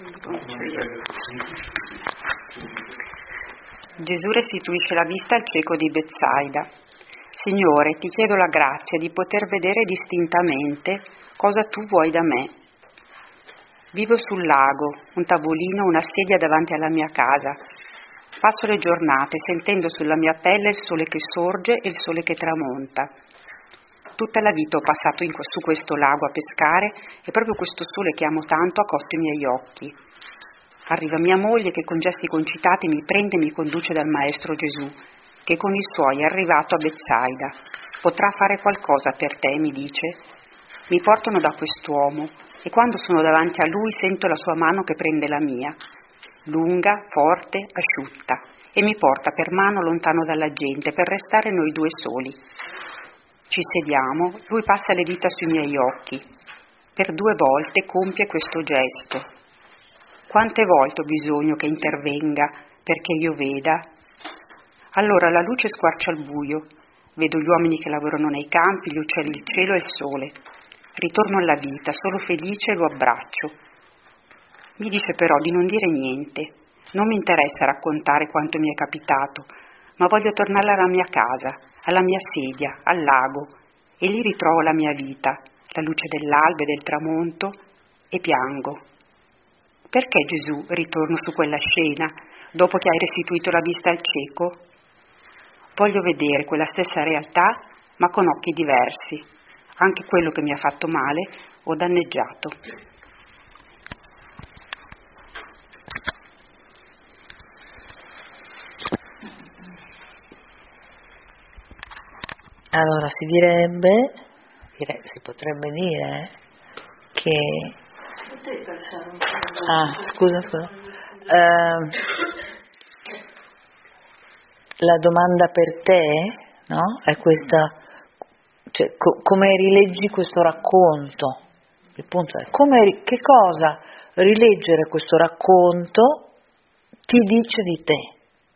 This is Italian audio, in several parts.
Gesù restituisce la vista al cieco di Betsaida. Signore, ti chiedo la grazia di poter vedere distintamente cosa tu vuoi da me. Vivo sul lago, un tavolino, una sedia davanti alla mia casa. Passo le giornate sentendo sulla mia pelle il sole che sorge e il sole che tramonta. Tutta la vita ho passato su questo lago a pescare e proprio questo sole che amo tanto ha cotto i miei occhi. Arriva mia moglie che con gesti concitati mi prende e mi conduce dal Maestro Gesù, che con i suoi è arrivato a Betsaida. Potrà fare qualcosa per te, mi dice. Mi portano da quest'uomo e quando sono davanti a lui sento la sua mano che prende la mia, lunga, forte, asciutta, e mi porta per mano lontano dalla gente per restare noi due soli. Ci sediamo, lui passa le dita sui miei occhi. Per 2 volte compie questo gesto. Quante volte ho bisogno che intervenga perché io veda? Allora la luce squarcia il buio, vedo gli uomini che lavorano nei campi, gli uccelli, il cielo e il sole. Ritorno alla vita, sono felice e lo abbraccio. Mi dice però di non dire niente. Non mi interessa raccontare quanto mi è capitato, ma voglio tornare alla mia casa, alla mia sedia, al lago, e lì ritrovo la mia vita, la luce dell'alba e del tramonto, e piango. Perché Gesù ritorno su quella scena, dopo che hai restituito la vista al cieco? Voglio vedere quella stessa realtà, ma con occhi diversi, anche quello che mi ha fatto male o danneggiato. Allora si potrebbe dire che scusa. La domanda per te, no? È questa, cioè, come rileggi questo racconto? Il punto è che cosa rileggere questo racconto ti dice di te.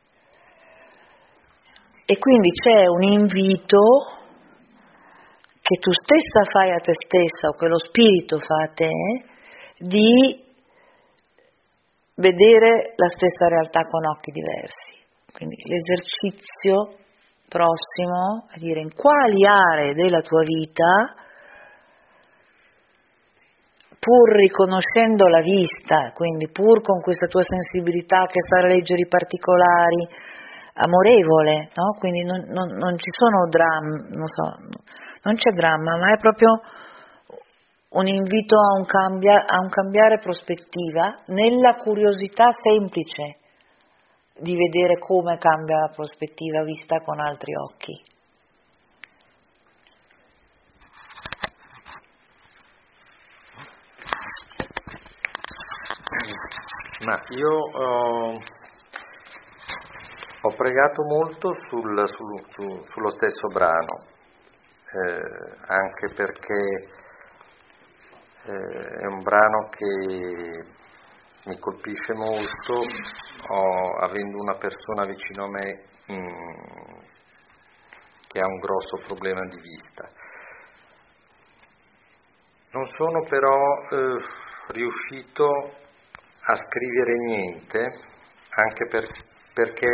E quindi c'è un invito che tu stessa fai a te stessa o che lo spirito fa a te di vedere la stessa realtà con occhi diversi. Quindi l'esercizio prossimo è dire in quali aree della tua vita, pur riconoscendo la vista, quindi pur con questa tua sensibilità che sa leggere i particolari, amorevole, no? Quindi non ci sono drammi, non c'è dramma, ma è proprio un invito a un cambiare prospettiva nella curiosità semplice di vedere come cambia la prospettiva vista con altri occhi. Ma io ho pregato molto sullo stesso brano, anche perché è un brano che mi colpisce molto, avendo una persona vicino a me che ha un grosso problema di vista. Non sono però riuscito a scrivere niente, anche perché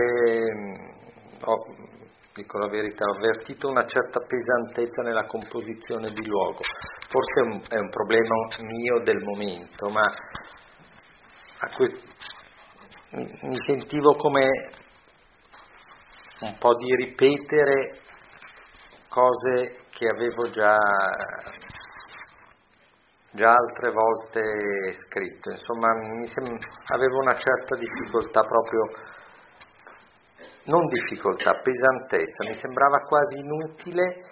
dico la verità, ho avvertito una certa pesantezza nella composizione di luogo. Forse è un problema mio del momento, ma mi sentivo come un po' di ripetere cose che avevo già altre volte scritto. Insomma, avevo una certa difficoltà proprio, non difficoltà, pesantezza, mi sembrava quasi inutile,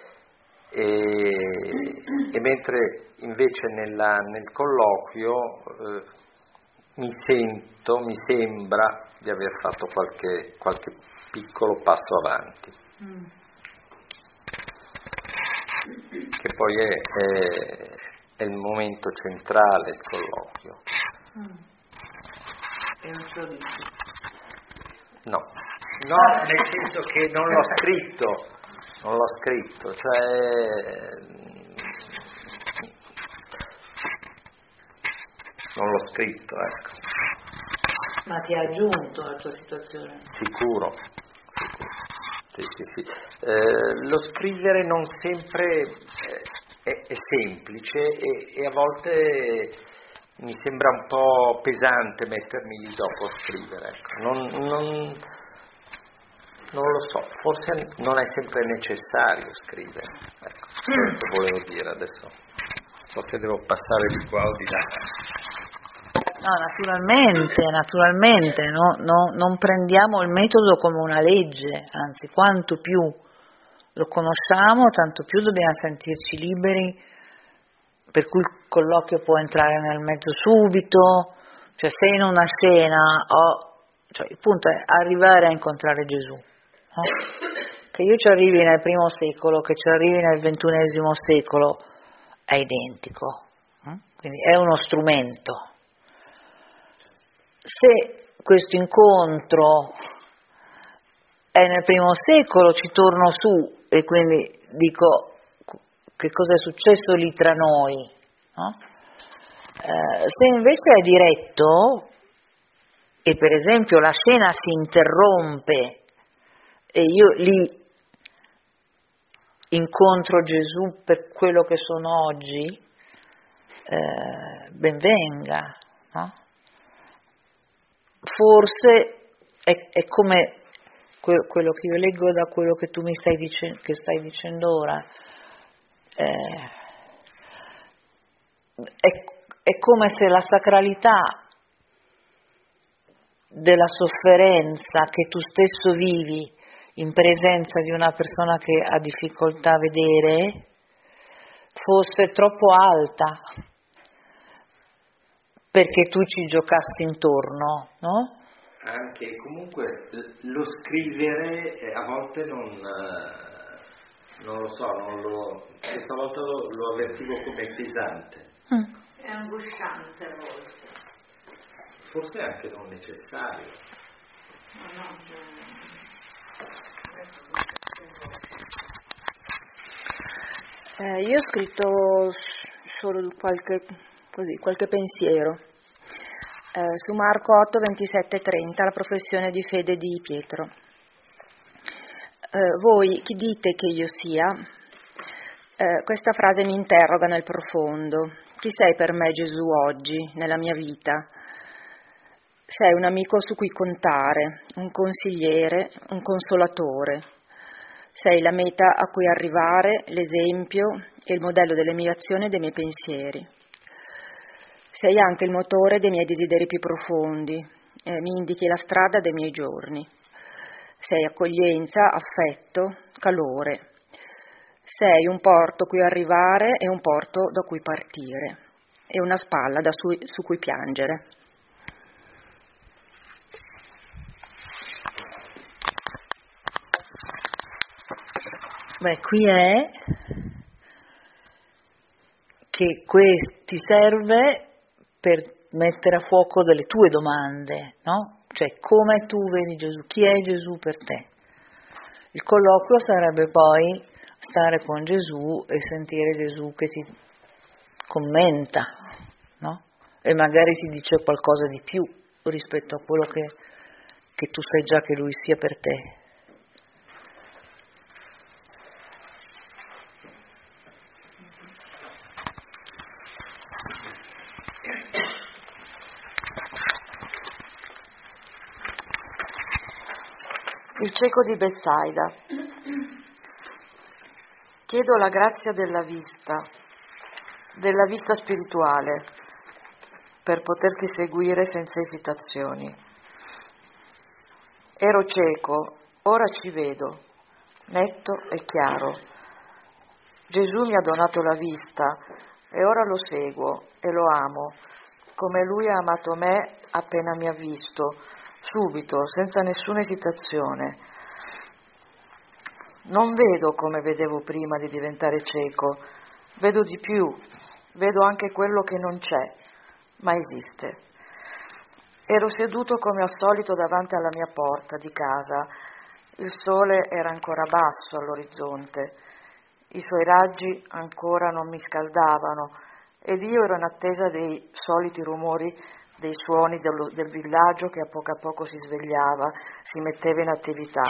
e mentre invece nel colloquio mi sembra di aver fatto qualche piccolo passo avanti, che poi è il momento centrale, il colloquio. E non ce lo dici? No, nel senso che non l'ho scritto, cioè non l'ho scritto, ecco. Ma ti ha aggiunto alla tua situazione? Sicuro. Sì. Lo scrivere non sempre è semplice e a volte mi sembra un po' pesante mettermi lì dopo a scrivere. Ecco. Non lo so, forse non è sempre necessario scrivere. Ecco, questo volevo dire adesso. Forse devo passare di qua o di là. No, naturalmente, non prendiamo il metodo come una legge, anzi, quanto più lo conosciamo, tanto più dobbiamo sentirci liberi, per cui il colloquio può entrare nel mezzo subito, cioè se in una scena cioè il punto è arrivare a incontrare Gesù, no? Che io ci arrivi nel I secolo, che ci arrivi nel XXI secolo, è identico, quindi è uno strumento. Se questo incontro è nel I secolo, ci torno su e quindi dico che cosa è successo lì tra noi, no? Se invece è diretto e per esempio la scena si interrompe e io lì incontro Gesù per quello che sono oggi, ben venga, no? Forse è come quello che io leggo da quello che tu mi stai dicendo ora, è come se la sacralità della sofferenza che tu stesso vivi in presenza di una persona che ha difficoltà a vedere fosse troppo alta perché tu ci giocassi intorno, no? Anche comunque lo scrivere a volte non lo so, questa volta lo avvertivo come pesante. È angosciante a volte. Forse è anche non necessario. Io ho scritto solo qualche pensiero su Marco 8, 27 e 30, la professione di fede di Pietro. Voi chi dite che io sia? Questa frase mi interroga nel profondo. Chi sei per me, Gesù, oggi, nella mia vita? Sei un amico su cui contare, un consigliere, un consolatore. Sei la meta a cui arrivare, l'esempio e il modello delle mie azioni e dei miei pensieri. Sei anche il motore dei miei desideri più profondi, mi indichi la strada dei miei giorni. Sei accoglienza, affetto, calore. Sei un porto cui arrivare e un porto da cui partire, e una spalla su cui piangere. Beh, qui è che ti serve per mettere a fuoco delle tue domande, no? Cioè, come tu vedi Gesù? Chi è Gesù per te? Il colloquio sarebbe poi stare con Gesù e sentire Gesù che ti commenta, no? E magari ti dice qualcosa di più rispetto a quello che tu sai già che Lui sia per te. Il cieco di Betsaida. Chiedo la grazia della vista spirituale, per poterti seguire senza esitazioni. Ero cieco, ora ci vedo, netto e chiaro. Gesù mi ha donato la vista e ora lo seguo e lo amo, come Lui ha amato me appena mi ha visto, subito, senza nessuna esitazione. Non vedo come vedevo prima di diventare cieco, vedo di più, vedo anche quello che non c'è, ma esiste. Ero seduto come al solito davanti alla mia porta di casa, il sole era ancora basso all'orizzonte, i suoi raggi ancora non mi scaldavano ed io ero in attesa dei soliti rumori dei suoni del villaggio che a poco si svegliava, si metteva in attività.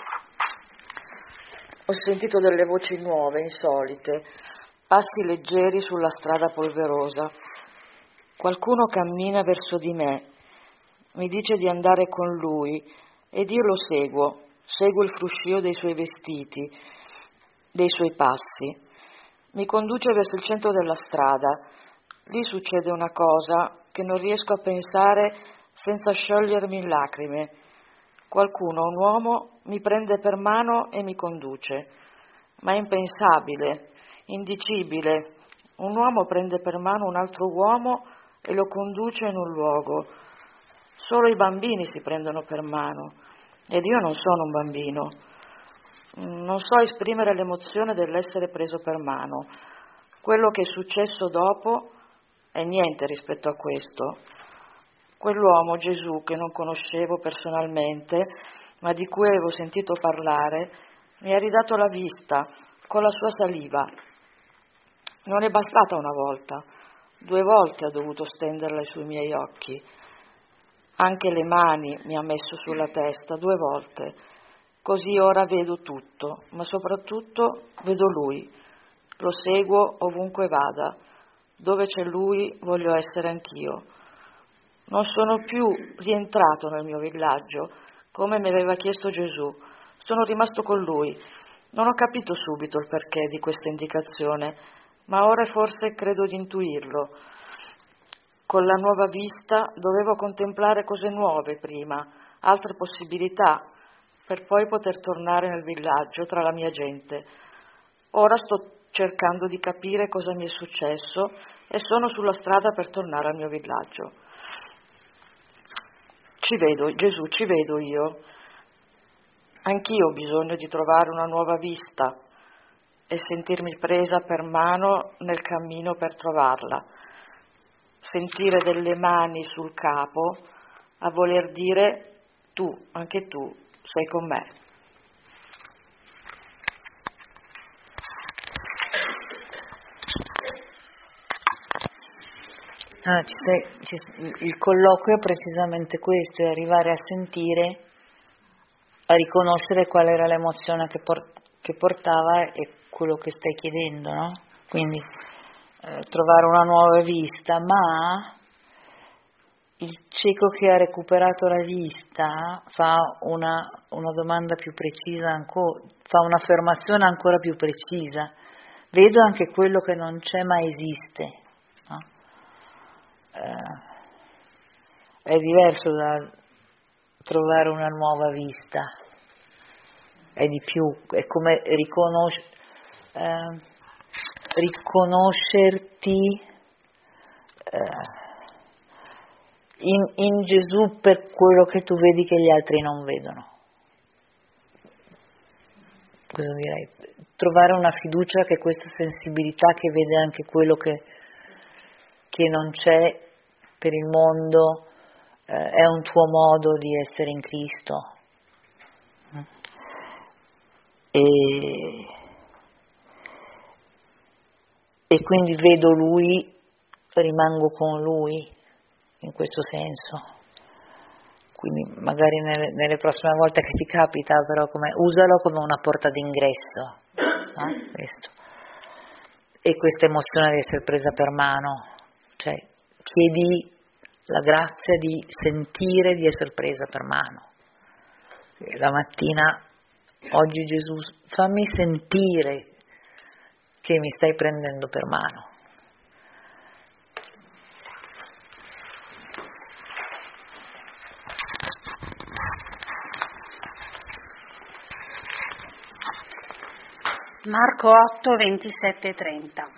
Ho sentito delle voci nuove, insolite, passi leggeri sulla strada polverosa. Qualcuno cammina verso di me, mi dice di andare con lui ed io lo seguo il fruscio dei suoi vestiti, dei suoi passi. Mi conduce verso il centro della strada. Lì succede una cosa che non riesco a pensare senza sciogliermi in lacrime. Qualcuno, un uomo, mi prende per mano e mi conduce. Ma è impensabile, indicibile. Un uomo prende per mano un altro uomo e lo conduce in un luogo. Solo i bambini si prendono per mano ed io non sono un bambino. Non so esprimere l'emozione dell'essere preso per mano. Quello che è successo dopo è niente rispetto a questo. Quell'uomo, Gesù, che non conoscevo personalmente, ma di cui avevo sentito parlare, mi ha ridato la vista con la sua saliva. Non è bastata una volta, 2 volte ha dovuto stenderla sui miei occhi. Anche le mani mi ha messo sulla testa 2 volte. Così ora vedo tutto, ma soprattutto vedo Lui. Lo seguo ovunque vada. Dove c'è Lui voglio essere anch'io. Non sono più rientrato nel mio villaggio, come mi aveva chiesto Gesù. Sono rimasto con Lui. Non ho capito subito il perché di questa indicazione, ma ora forse credo di intuirlo. Con la nuova vista dovevo contemplare cose nuove prima, altre possibilità, per poi poter tornare nel villaggio tra la mia gente. Ora sto cercando di capire cosa mi è successo e sono sulla strada per tornare al mio villaggio. Ci vedo, Gesù, ci vedo io. Anch'io ho bisogno di trovare una nuova vista e sentirmi presa per mano nel cammino per trovarla. Sentire delle mani sul capo a voler dire tu, anche tu, sei con me. Il colloquio è precisamente questo, è arrivare a sentire, a riconoscere qual era l'emozione che portava e quello che stai chiedendo, no? Quindi trovare una nuova vista, ma il cieco che ha recuperato la vista fa una domanda più precisa ancora, fa un'affermazione ancora più precisa. Vedo anche quello che non c'è ma esiste. No? È diverso da trovare una nuova vista, è di più, è come riconoscerti in Gesù per quello che tu vedi che gli altri non vedono. Cosa direi? Trovare una fiducia che questa sensibilità che vede anche quello che non c'è per il mondo è un tuo modo di essere in Cristo. E quindi vedo Lui, rimango con Lui, in questo senso. Quindi magari nelle prossime volte che ti capita, però usalo come una porta d'ingresso, no? Questo. E questa emozione di essere presa per mano, cioè chiedi la grazia di sentire di essere presa per mano. La mattina, oggi Gesù, fammi sentire che mi stai prendendo per mano. Marco 8, 27 e 30.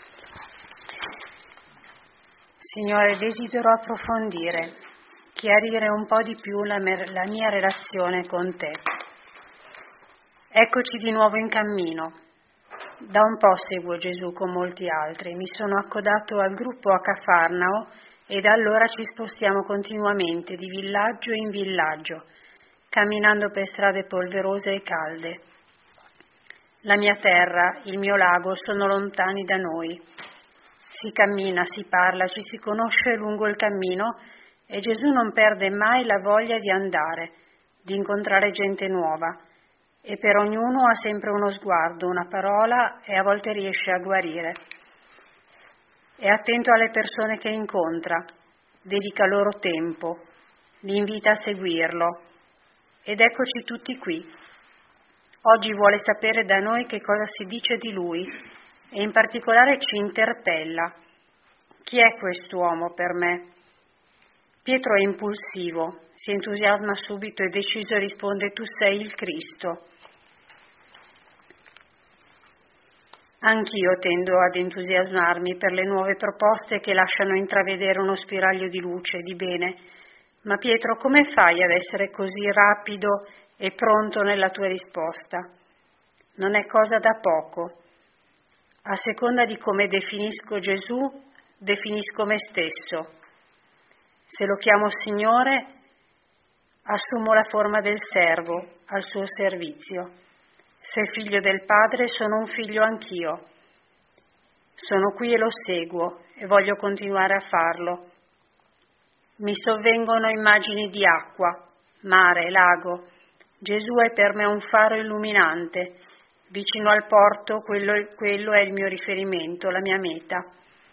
Signore, desidero approfondire, chiarire un po' di più la mia relazione con Te. Eccoci di nuovo in cammino. Da un po' seguo Gesù con molti altri. Mi sono accodato al gruppo a Cafarnao e da allora ci spostiamo continuamente di villaggio in villaggio, camminando per strade polverose e calde. La mia terra, il mio lago sono lontani da noi. Si cammina, si parla, ci si conosce lungo il cammino e Gesù non perde mai la voglia di andare, di incontrare gente nuova, e per ognuno ha sempre uno sguardo, una parola, e a volte riesce a guarire. È attento alle persone che incontra, dedica loro tempo, li invita a seguirlo, ed eccoci tutti qui. Oggi vuole sapere da noi che cosa si dice di lui e in particolare ci interpella. Chi è quest'uomo per me? Pietro è impulsivo, si entusiasma subito e deciso risponde: tu sei il Cristo. Anch'io tendo ad entusiasmarmi per le nuove proposte che lasciano intravedere uno spiraglio di luce, di bene. Ma Pietro, come fai ad essere così rapido e pronto nella tua risposta? Non è cosa da poco. A seconda di come definisco Gesù, definisco me stesso. Se lo chiamo Signore, assumo la forma del servo al suo servizio. Se figlio del Padre, sono un figlio anch'io. Sono qui e lo seguo e voglio continuare a farlo. Mi sovvengono immagini di acqua, mare, lago. Gesù è per me un faro illuminante. Vicino al porto, quello è il mio riferimento, la mia meta.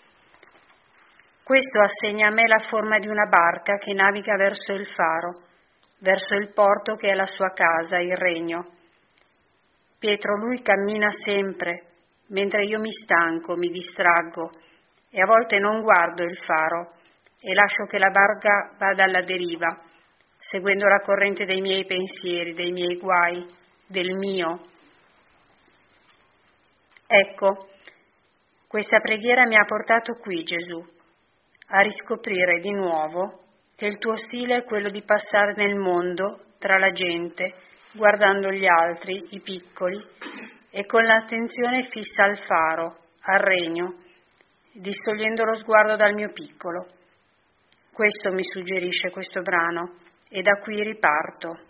Questo assegna a me la forma di una barca che naviga verso il faro, verso il porto che è la sua casa, il regno. Pietro, lui cammina sempre, mentre io mi stanco, mi distraggo e a volte non guardo il faro e lascio che la barca vada alla deriva, seguendo la corrente dei miei pensieri, dei miei guai, del mio. Ecco, questa preghiera mi ha portato qui, Gesù, a riscoprire di nuovo che il tuo stile è quello di passare nel mondo, tra la gente, guardando gli altri, i piccoli, e con l'attenzione fissa al faro, al regno, distogliendo lo sguardo dal mio piccolo. Questo mi suggerisce questo brano, e da qui riparto.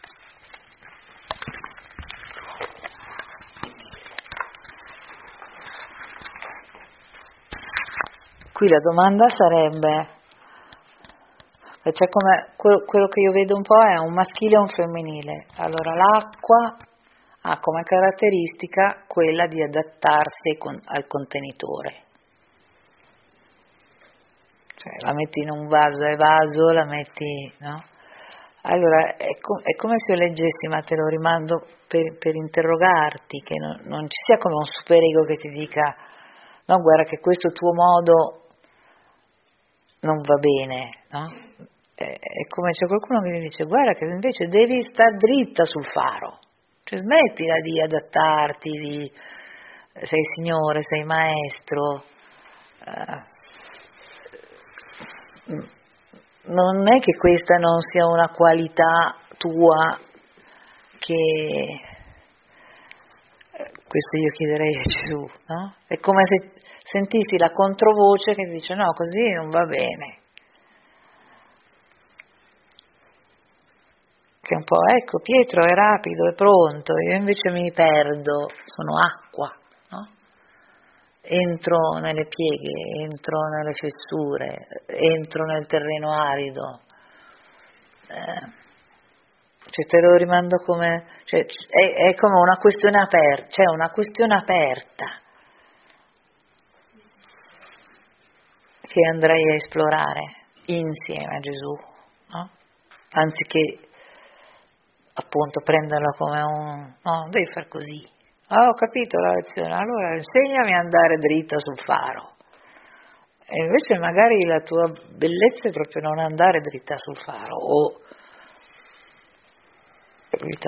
Qui la domanda sarebbe, cioè come quello che io vedo un po' è un maschile e un femminile. Allora l'acqua ha come caratteristica quella di adattarsi al contenitore. Cioè la metti in un vaso, è vaso, la metti, no? Allora è come se io leggessi, ma te lo rimando per interrogarti, che non ci sia come un superego che ti dica no, guarda che questo tuo modo non va bene, no? È come c'è qualcuno che mi dice guarda che invece devi star dritta sul faro, cioè smettila di adattarti, sei signore, sei maestro, non è che questa non sia una qualità tua che questo io chiederei a Gesù, no? È come se sentissi la controvoce che dice no, così non va bene. Che un po', ecco, Pietro è rapido, è pronto, io invece mi perdo, sono acqua, no? Entro nelle pieghe, entro nelle fessure, entro nel terreno arido. Cioè te lo rimando come, cioè, è come una questione aperta, c'è una questione aperta che andrei a esplorare insieme a Gesù, no? Anziché appunto prenderla come no, devi far così. Ho capito la lezione, allora insegnami a andare dritta sul faro. E invece magari la tua bellezza è proprio non andare dritta sul faro, o capito?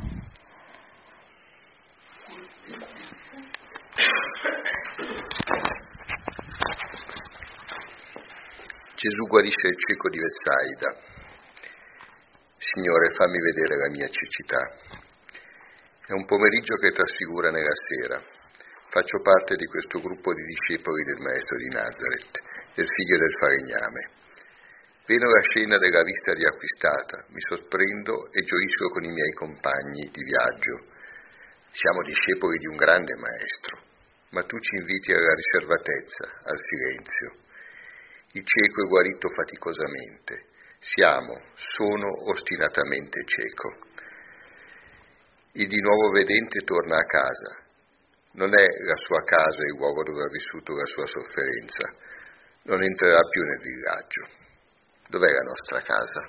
Gesù guarisce il cieco di Betsaida. Signore, fammi vedere la mia cecità. È un pomeriggio che trasfigura nella sera. Faccio parte di questo gruppo di discepoli del Maestro di Nazareth, del figlio del falegname. Vedo la scena della vista riacquistata, mi sorprendo e gioisco con i miei compagni di viaggio. Siamo discepoli di un grande Maestro, ma tu ci inviti alla riservatezza, al silenzio. Il cieco è guarito faticosamente. Sono ostinatamente cieco. Il di nuovo vedente torna a casa. Non è la sua casa il luogo dove ha vissuto la sua sofferenza. Non entrerà più nel villaggio. Dov'è la nostra casa?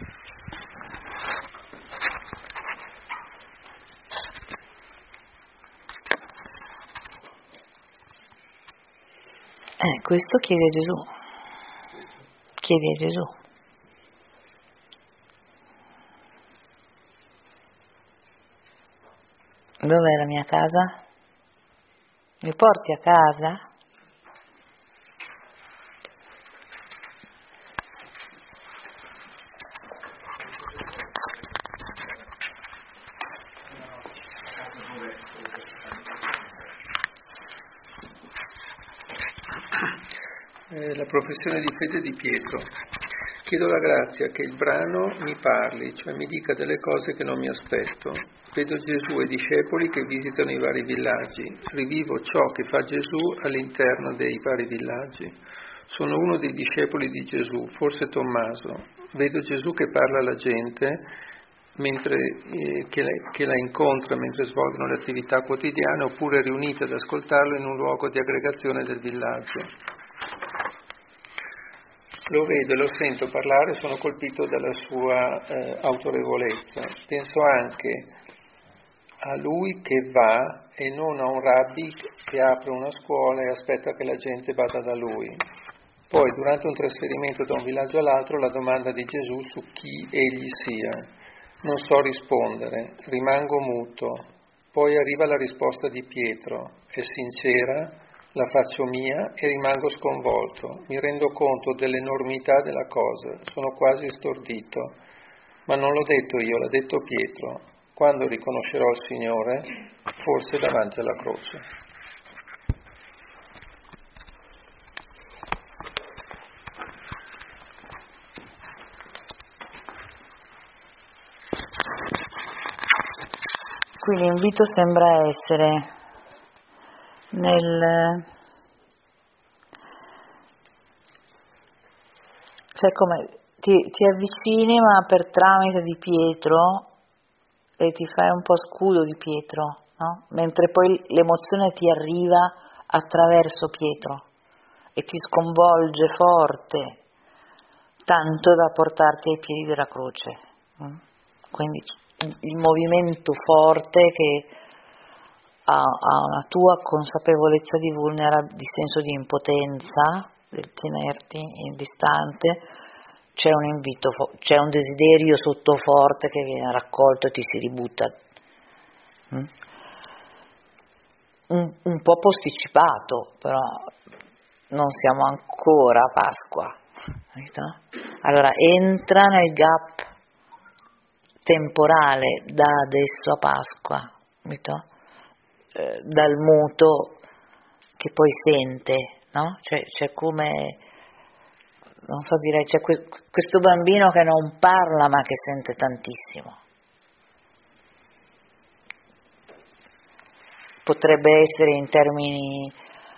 Questo chiede Gesù. Chiedi a Gesù. Dov'è la mia casa? Mi porti a casa? La professione di fede di Pietro. Chiedo la grazia che il brano mi parli, cioè mi dica delle cose che non mi aspetto. Vedo Gesù e i discepoli che visitano i vari villaggi. Rivivo ciò che fa Gesù all'interno dei vari villaggi. Sono uno dei discepoli di Gesù, forse Tommaso. Vedo Gesù che parla alla gente che la incontra mentre svolgono le attività quotidiane oppure riunite ad ascoltarlo in un luogo di aggregazione del villaggio. Lo vedo e lo sento parlare, sono colpito dalla sua autorevolezza. Penso anche a lui che va e non a un rabbi che apre una scuola e aspetta che la gente vada da lui. Poi, durante un trasferimento da un villaggio all'altro, la domanda di Gesù su chi egli sia. Non so rispondere, rimango muto. Poi arriva la risposta di Pietro, è sincera, la faccio mia e rimango sconvolto. Mi rendo conto dell'enormità della cosa, sono quasi stordito. Ma non l'ho detto io, l'ha detto Pietro. Quando riconoscerò il Signore? Forse davanti alla croce. Qui l'invito sembra essere cioè come ti avvicini ma per tramite di Pietro e ti fai un po' scudo di Pietro, no? Mentre poi l'emozione ti arriva attraverso Pietro e ti sconvolge forte, tanto da portarti ai piedi della croce. Quindi il movimento forte che ha una tua consapevolezza di di senso di impotenza, del tenerti in distante, c'è un invito, c'è un desiderio sottoforte che viene raccolto e ti si ributta. Un po' posticipato, però non siamo ancora a Pasqua. Allora entra nel gap temporale da adesso a Pasqua, dal muto che poi sente, no? C'è come, non so direi, c'è questo bambino che non parla ma che sente tantissimo. Potrebbe essere in termini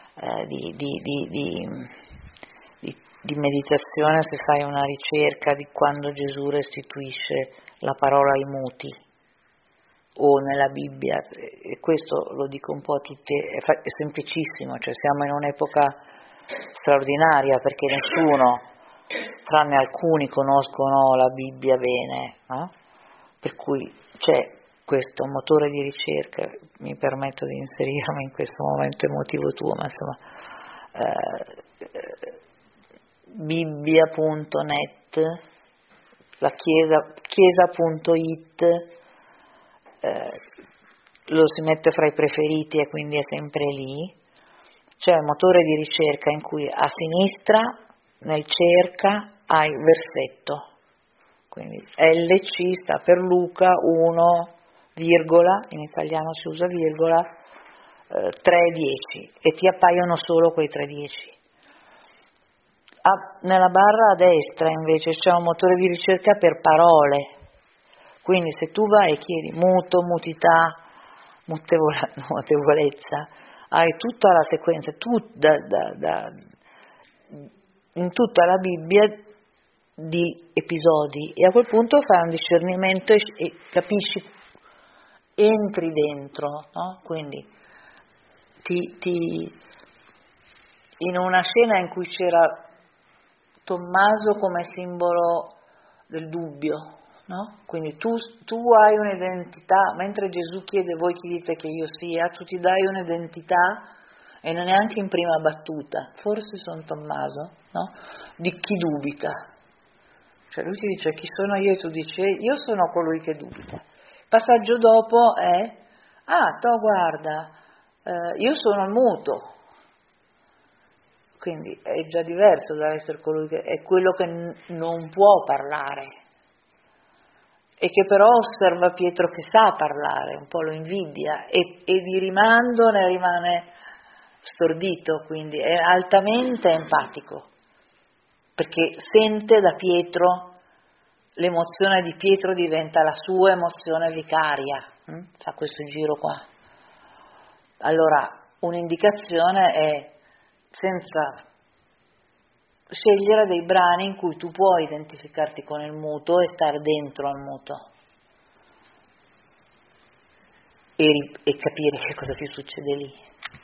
di meditazione, se fai una ricerca di quando Gesù restituisce la parola ai muti, o nella Bibbia, e questo lo dico un po' a tutti, è semplicissimo, cioè siamo in un'epoca straordinaria perché nessuno, tranne alcuni, conoscono la Bibbia bene, no? Per cui c'è questo motore di ricerca, mi permetto di inserirmi in questo momento emotivo tuo, ma insomma bibbia.net, la chiesa.it, lo si mette fra i preferiti e quindi è sempre lì. C'è un motore di ricerca in cui a sinistra nel cerca hai versetto, quindi LC sta per Luca 1, virgola, in italiano si usa virgola, 3:10 e ti appaiono solo quei 3:10. Nella barra a destra invece c'è un motore di ricerca per parole, quindi se tu vai e chiedi muto, mutità, mutevolezza, hai tutta la sequenza, in tutta la Bibbia di episodi, e a quel punto fai un discernimento e capisci, entri dentro, no? Quindi in una scena in cui c'era Tommaso come simbolo del dubbio, no? Quindi tu hai un'identità, mentre Gesù chiede voi chi dite che io sia, tu ti dai un'identità e non neanche in prima battuta, forse sono Tommaso, no? Di chi dubita. Cioè lui ti dice chi sono io e tu dici io sono colui che dubita. Il passaggio dopo è guarda, io sono il muto. Quindi è già diverso dall'essere colui che è quello che non può parlare e che però osserva Pietro che sa parlare, un po' lo invidia e di rimando ne rimane stordito, quindi è altamente empatico perché sente da Pietro, l'emozione di Pietro diventa la sua emozione vicaria, fa questo giro qua. Allora un'indicazione è senza scegliere dei brani in cui tu puoi identificarti con il muto e stare dentro al muto e capire che cosa ti succede lì.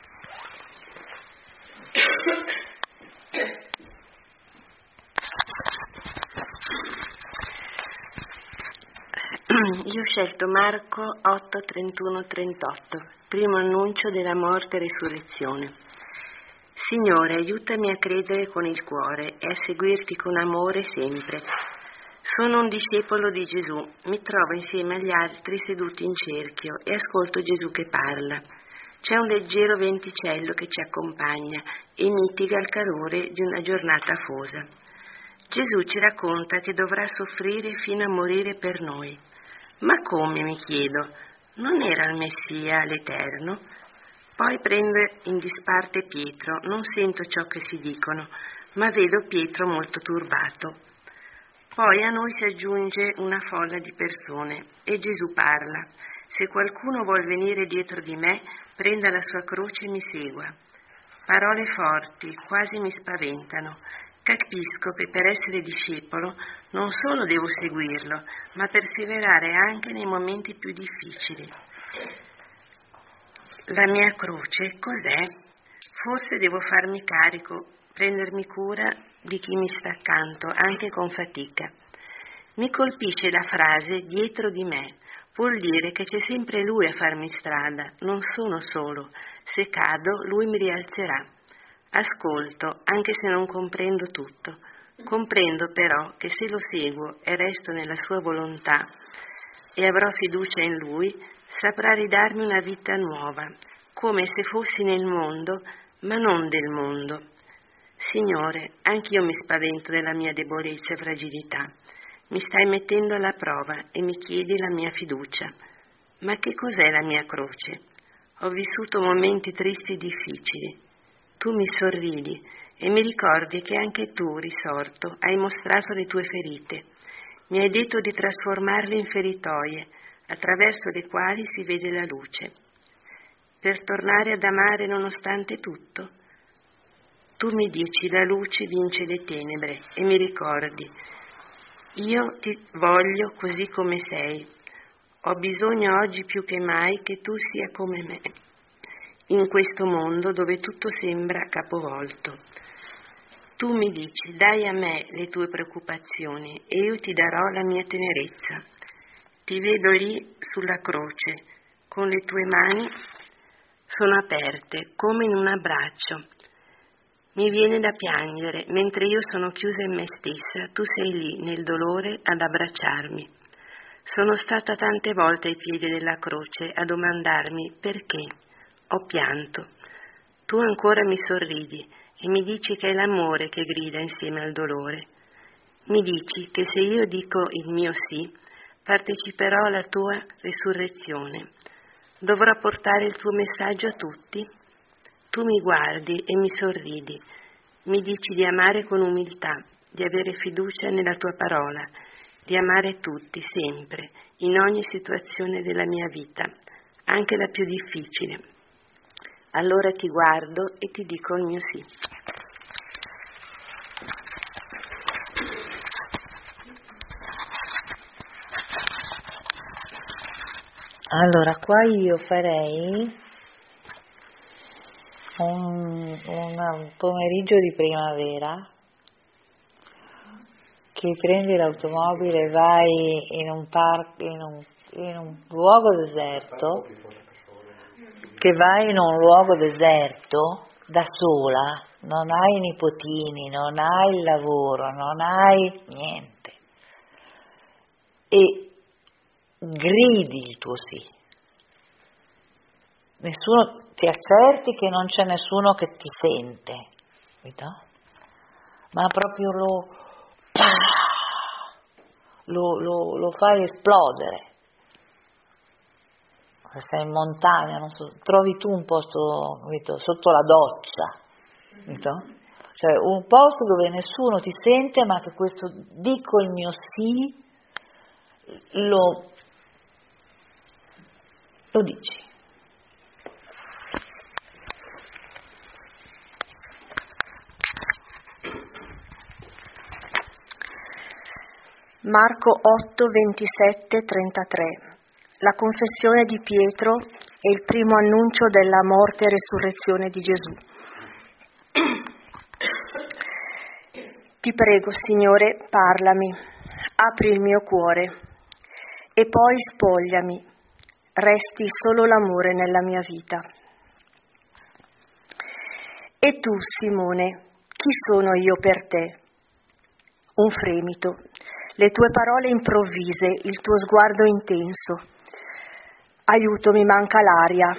Io ho scelto Marco 8, 31, 38, primo annuncio della morte e risurrezione. Signore, aiutami a credere con il cuore e a seguirti con amore sempre. Sono un discepolo di Gesù, mi trovo insieme agli altri seduti in cerchio e ascolto Gesù che parla. C'è un leggero venticello che ci accompagna e mitiga il calore di una giornata afosa. Gesù ci racconta che dovrà soffrire fino a morire per noi. Ma come, mi chiedo, non era il Messia l'Eterno? Poi prende in disparte Pietro, non sento ciò che si dicono, ma vedo Pietro molto turbato. Poi a noi si aggiunge una folla di persone e Gesù parla. Se qualcuno vuol venire dietro di me, prenda la sua croce e mi segua. Parole forti, quasi mi spaventano. Capisco che per essere discepolo non solo devo seguirlo, ma perseverare anche nei momenti più difficili. La mia croce cos'è? Forse devo farmi carico, prendermi cura di chi mi sta accanto, anche con fatica. Mi colpisce la frase dietro di me, vuol dire che c'è sempre lui a farmi strada, non sono solo. Se cado, lui mi rialzerà. Ascolto, anche se non comprendo tutto. Comprendo però che se lo seguo e resto nella sua volontà e avrò fiducia in lui, saprà ridarmi una vita nuova, come se fossi nel mondo, ma non del mondo. Signore, anch'io mi spavento della mia debolezza e fragilità. Mi stai mettendo alla prova e mi chiedi la mia fiducia. Ma che cos'è la mia croce? Ho vissuto momenti tristi e difficili. Tu mi sorridi e mi ricordi che anche tu, risorto, hai mostrato le tue ferite. Mi hai detto di trasformarle in feritoie, attraverso le quali si vede la luce. Per tornare ad amare nonostante tutto? Tu mi dici la luce vince le tenebre e mi ricordi, io ti voglio così come sei. Ho bisogno oggi più che mai che tu sia come me, in questo mondo dove tutto sembra capovolto. Tu mi dici, dai a me le tue preoccupazioni e io ti darò la mia tenerezza. Ti vedo lì sulla croce, con le tue mani sono aperte, come in un abbraccio. Mi viene da piangere, mentre io sono chiusa in me stessa, tu sei lì, nel dolore, ad abbracciarmi. Sono stata tante volte ai piedi della croce a domandarmi perché. Ho pianto. Tu ancora mi sorridi e mi dici che è l'amore che grida insieme al dolore. Mi dici che se io dico il mio sì, parteciperò alla tua risurrezione. Dovrò portare il tuo messaggio a tutti? Tu mi guardi e mi sorridi. Mi dici di amare con umiltà, di avere fiducia nella tua parola, di amare tutti, sempre, in ogni situazione della mia vita, anche la più difficile. Allora ti guardo e ti dico il mio sì. Allora, qua io farei un pomeriggio di primavera che prendi l'automobile e vai in un parco, in un luogo deserto, che vai in un luogo deserto da sola, non hai nipotini, non hai il lavoro, non hai niente, e gridi il tuo sì. Nessuno, ti accerti che non c'è nessuno che ti sente, capito? Ma proprio lo fai esplodere. Se sei in montagna, non so, trovi tu un posto, capito, sotto la doccia, capito? Cioè un posto dove nessuno ti sente, ma che questo dico il mio sì lo dici. Marco 8, 27, 33. La confessione di Pietro è il primo annuncio della morte e resurrezione di Gesù. Ti prego, Signore, parlami, apri il mio cuore e poi spogliami, resti solo l'amore nella mia vita. E tu, Simone, chi sono io per te? Un fremito, le tue parole improvvise, il tuo sguardo intenso. Aiuto, mi manca l'aria.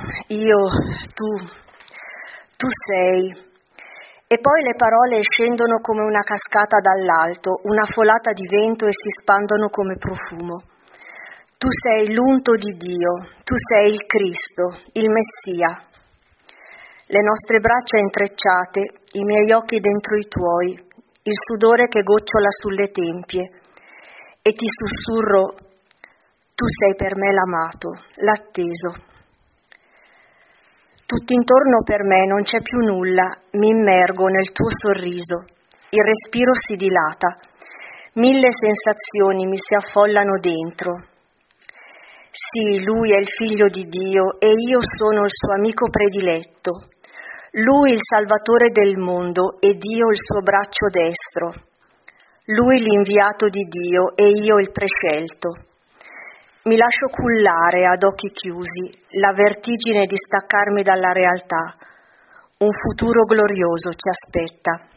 Tu sei. E poi le parole scendono come una cascata dall'alto, una folata di vento, e si spandono come profumo. Tu sei l'unto di Dio, tu sei il Cristo, il Messia. Le nostre braccia intrecciate, i miei occhi dentro i tuoi, il sudore che gocciola sulle tempie, e ti sussurro: tu sei per me l'amato, l'atteso. Tutt'intorno per me non c'è più nulla, mi immergo nel tuo sorriso, il respiro si dilata, 1000 sensazioni mi si affollano dentro. Sì, lui è il figlio di Dio e io sono il suo amico prediletto. Lui il salvatore del mondo ed io il suo braccio destro. Lui l'inviato di Dio e io il prescelto. Mi lascio cullare ad occhi chiusi la vertigine di staccarmi dalla realtà. Un futuro glorioso ci aspetta.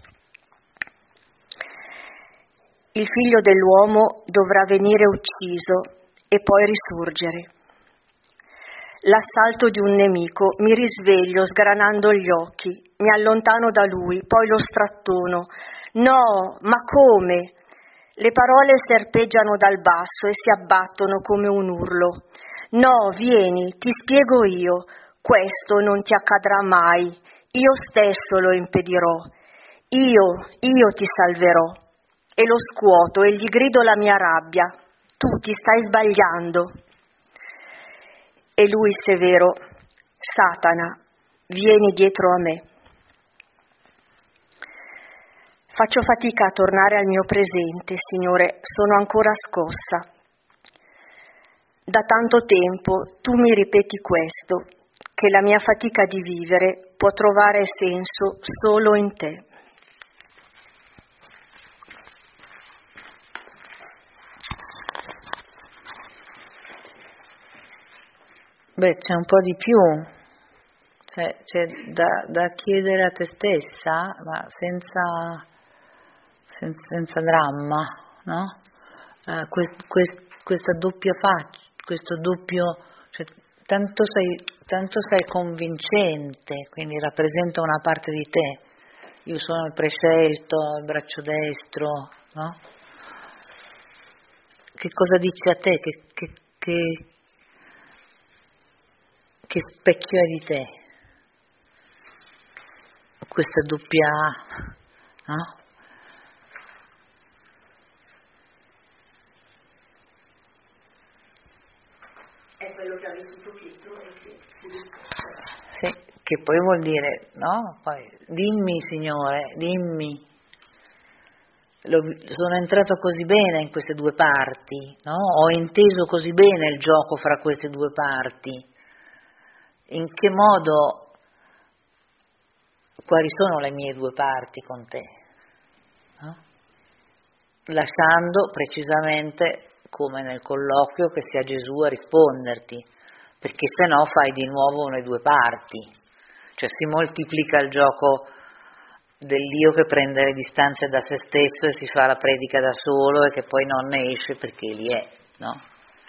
Il figlio dell'uomo dovrà venire ucciso e poi risurgere. L'assalto di un nemico, mi risveglio sgranando gli occhi, mi allontano da lui, poi lo strattono. No, ma come? Le parole serpeggiano dal basso e si abbattono come un urlo. No, vieni, ti spiego io, questo non ti accadrà mai, io stesso lo impedirò, io ti salverò. E lo scuoto e gli grido la mia rabbia, tu ti stai sbagliando. E lui severo, Satana, vieni dietro a me. Faccio fatica a tornare al mio presente, Signore, sono ancora scossa. Da tanto tempo tu mi ripeti questo, che la mia fatica di vivere può trovare senso solo in te. Beh, c'è un po' di più, c'è da chiedere a te stessa, ma senza dramma, no? Questa doppia faccia, questo doppio, cioè, tanto sei convincente, quindi rappresenta una parte di te. Io sono il prescelto, il braccio destro, no? Che cosa dici a te? Che specchio è di te? Questa doppia, no? È quello che ha vissuto Pietro e che si riscontra. Sì, che poi vuol dire, no? Poi, dimmi Signore, dimmi. sono entrato così bene in queste due parti, no? Ho inteso così bene il gioco fra queste due parti. In che modo, quali sono le mie due parti con te? No? Lasciando precisamente, come nel colloquio, che sia Gesù a risponderti, perché se no fai di nuovo le due parti, cioè si moltiplica il gioco dell'io che prende le distanze da se stesso e si fa la predica da solo e che poi non ne esce perché lì è, no?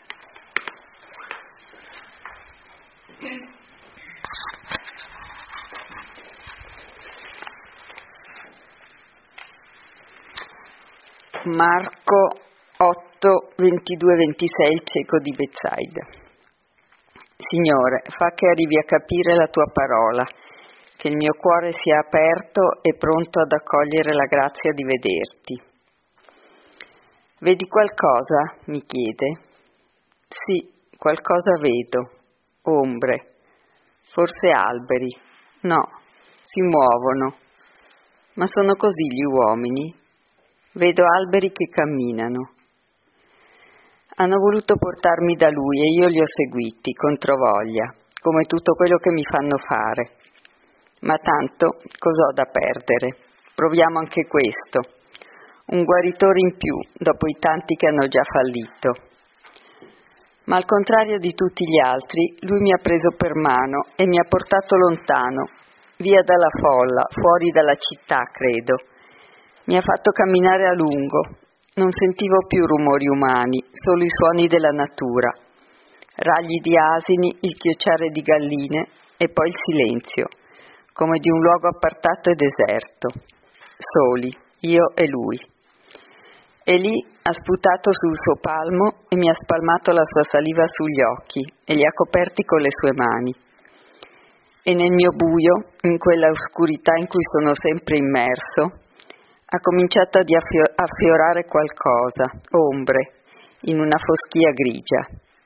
Marco 8, 22, 26, il cieco di Betsaida. Signore, fa che arrivi a capire la tua parola, che il mio cuore sia aperto e pronto ad accogliere la grazia di vederti. Vedi qualcosa? Mi chiede. Sì, qualcosa vedo. Ombre. Forse alberi. No, si muovono. Ma sono così gli uomini? Vedo alberi che camminano. Hanno voluto portarmi da lui e io li ho seguiti, controvoglia, come tutto quello che mi fanno fare. Ma tanto, cos'ho da perdere? Proviamo anche questo. Un guaritore in più, dopo i tanti che hanno già fallito. Ma al contrario di tutti gli altri, lui mi ha preso per mano e mi ha portato lontano, via dalla folla, fuori dalla città, credo. Mi ha fatto camminare a lungo. Non sentivo più rumori umani, solo i suoni della natura. Ragli di asini, il chiocciare di galline e poi il silenzio, come di un luogo appartato e deserto. Soli, io e lui. E lì ha sputato sul suo palmo e mi ha spalmato la sua saliva sugli occhi e li ha coperti con le sue mani. E nel mio buio, in quella oscurità in cui sono sempre immerso, ha cominciato ad affiorare qualcosa, ombre, in una foschia grigia.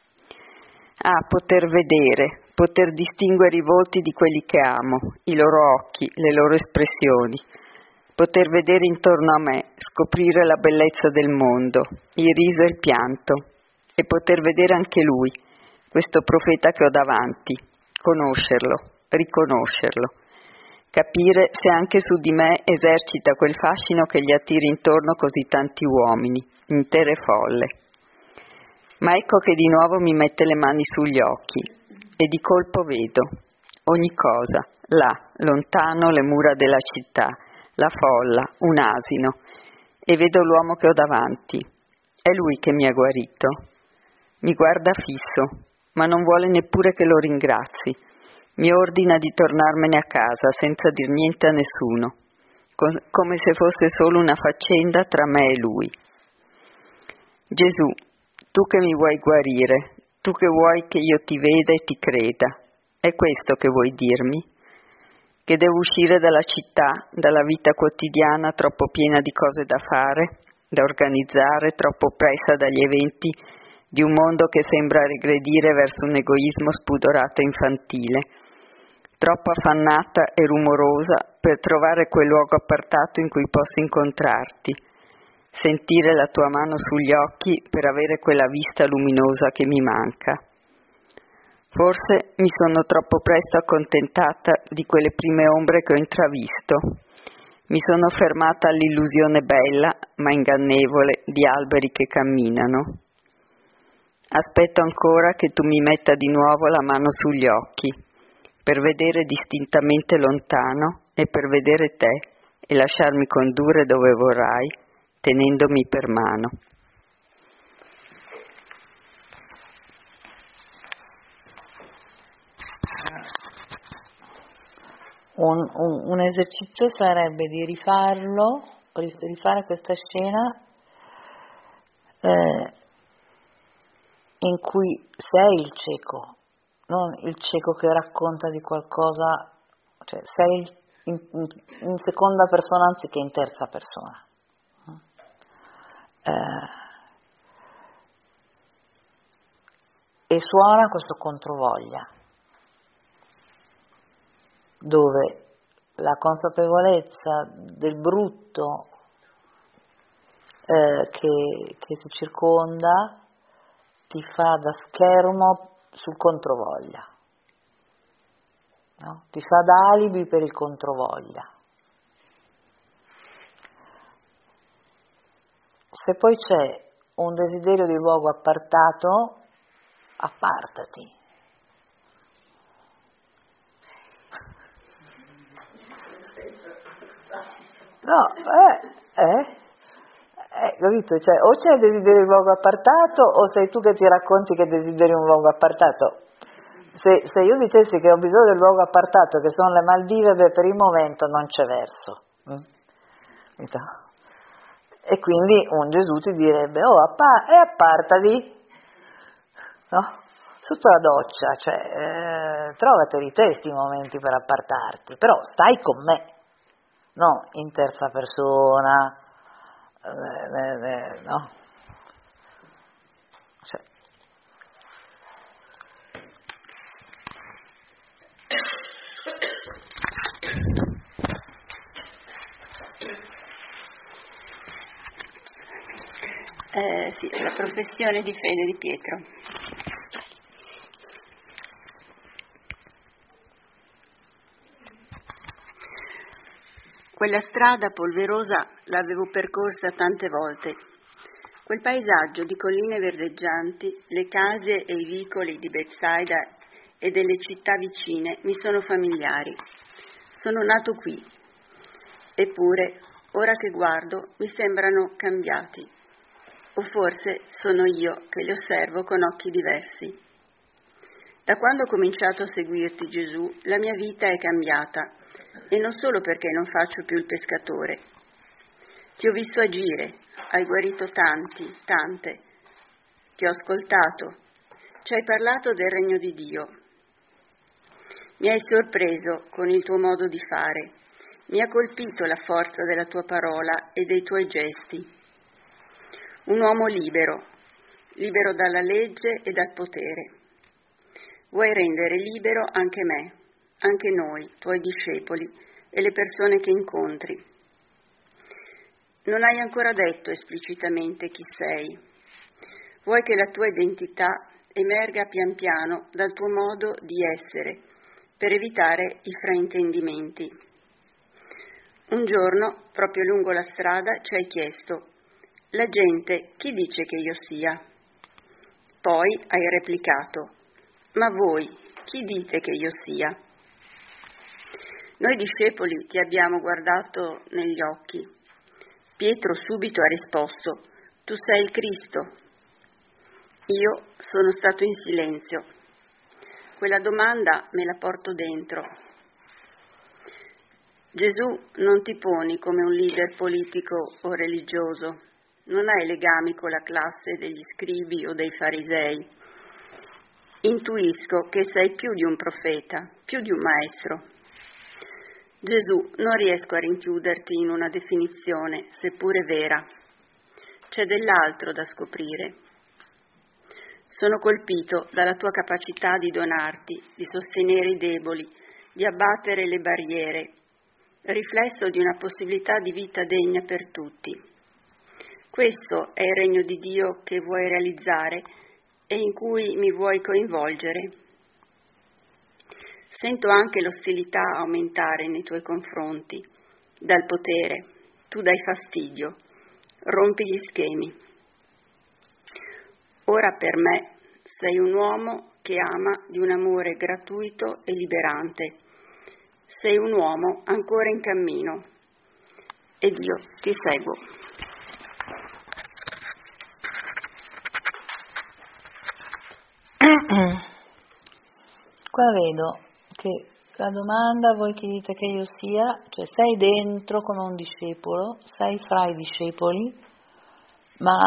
Ah, poter vedere, poter distinguere i volti di quelli che amo, i loro occhi, le loro espressioni, poter vedere intorno a me, scoprire la bellezza del mondo, il riso e il pianto, e poter vedere anche lui, questo profeta che ho davanti, conoscerlo, riconoscerlo, capire se anche su di me esercita quel fascino che gli attira intorno così tanti uomini, intere folle. Ma ecco che di nuovo mi mette le mani sugli occhi e di colpo vedo ogni cosa, là, lontano le mura della città, la folla, un asino, e vedo l'uomo che ho davanti. È lui che mi ha guarito. Mi guarda fisso, ma non vuole neppure che lo ringrazi. Mi ordina di tornarmene a casa senza dir niente a nessuno, come se fosse solo una faccenda tra me e lui. Gesù, tu che mi vuoi guarire, tu che vuoi che io ti veda e ti creda, è questo che vuoi dirmi? Che devo uscire dalla città, dalla vita quotidiana troppo piena di cose da fare, da organizzare, troppo presa dagli eventi di un mondo che sembra regredire verso un egoismo spudorato e infantile, troppo affannata e rumorosa per trovare quel luogo appartato in cui posso incontrarti, sentire la tua mano sugli occhi per avere quella vista luminosa che mi manca. Forse mi sono troppo presto accontentata di quelle prime ombre che ho intravisto. Mi sono fermata all'illusione bella, ma ingannevole, di alberi che camminano. Aspetto ancora che tu mi metta di nuovo la mano sugli occhi, per vedere distintamente lontano e per vedere te e lasciarmi condurre dove vorrai, tenendomi per mano. Un esercizio sarebbe di rifare questa scena in cui sei il cieco, non il cieco che racconta di qualcosa, cioè sei in seconda persona anziché in terza persona. E suona questo controvoglia, dove la consapevolezza del brutto che ti circonda ti fa da schermo sul controvoglia, no? Ti fa da alibi per il controvoglia. Se poi c'è un desiderio di luogo appartato, appartati. No, capito? Cioè, o c'è il desiderio di luogo appartato o sei tu che ti racconti che desideri un luogo appartato. Se io dicessi che ho bisogno del luogo appartato, che sono le Maldive, beh, per il momento non c'è verso. E quindi un Gesù ti direbbe, appartati, no? Sotto la doccia, cioè, trovateli te sti momenti per appartarti, però stai con me, no in terza persona, no? Cioè. Sì, la professione di fede di Pietro. Quella strada polverosa l'avevo percorsa tante volte. Quel paesaggio di colline verdeggianti, le case e i vicoli di Betsaida e delle città vicine mi sono familiari. Sono nato qui. Eppure, ora che guardo, mi sembrano cambiati. O forse sono io che li osservo con occhi diversi. Da quando ho cominciato a seguirti, Gesù, la mia vita è cambiata, e non solo perché non faccio più il pescatore. Ti ho visto agire, hai guarito tanti, tante, ti ho ascoltato, ci hai parlato del regno di Dio. Mi hai sorpreso con il tuo modo di fare, mi ha colpito la forza della tua parola e dei tuoi gesti. Un uomo libero, libero dalla legge e dal potere. Vuoi rendere libero anche me, anche noi, tuoi discepoli e le persone che incontri. Non hai ancora detto esplicitamente chi sei. Vuoi che la tua identità emerga pian piano dal tuo modo di essere, per evitare i fraintendimenti. Un giorno, proprio lungo la strada, ci hai chiesto: la gente chi dice che io sia? Poi hai replicato: ma voi chi dite che io sia? Noi discepoli ti abbiamo guardato negli occhi. Pietro subito ha risposto: tu sei il Cristo. Io sono stato in silenzio. Quella domanda me la porto dentro. Gesù, non ti poni come un leader politico o religioso. Non hai legami con la classe degli scribi o dei farisei. Intuisco che sei più di un profeta, più di un maestro. Gesù, non riesco a rinchiuderti in una definizione, seppure vera. C'è dell'altro da scoprire. Sono colpito dalla tua capacità di donarti, di sostenere i deboli, di abbattere le barriere, riflesso di una possibilità di vita degna per tutti. Questo è il regno di Dio che vuoi realizzare e in cui mi vuoi coinvolgere. Sento anche l'ostilità aumentare nei tuoi confronti, dal potere, tu dai fastidio, rompi gli schemi. Ora per me sei un uomo che ama di un amore gratuito e liberante. Sei un uomo ancora in cammino ed io ti seguo. Qua vedo che la domanda, voi chi dite che io sia, cioè sei dentro come un discepolo, sei fra i discepoli, ma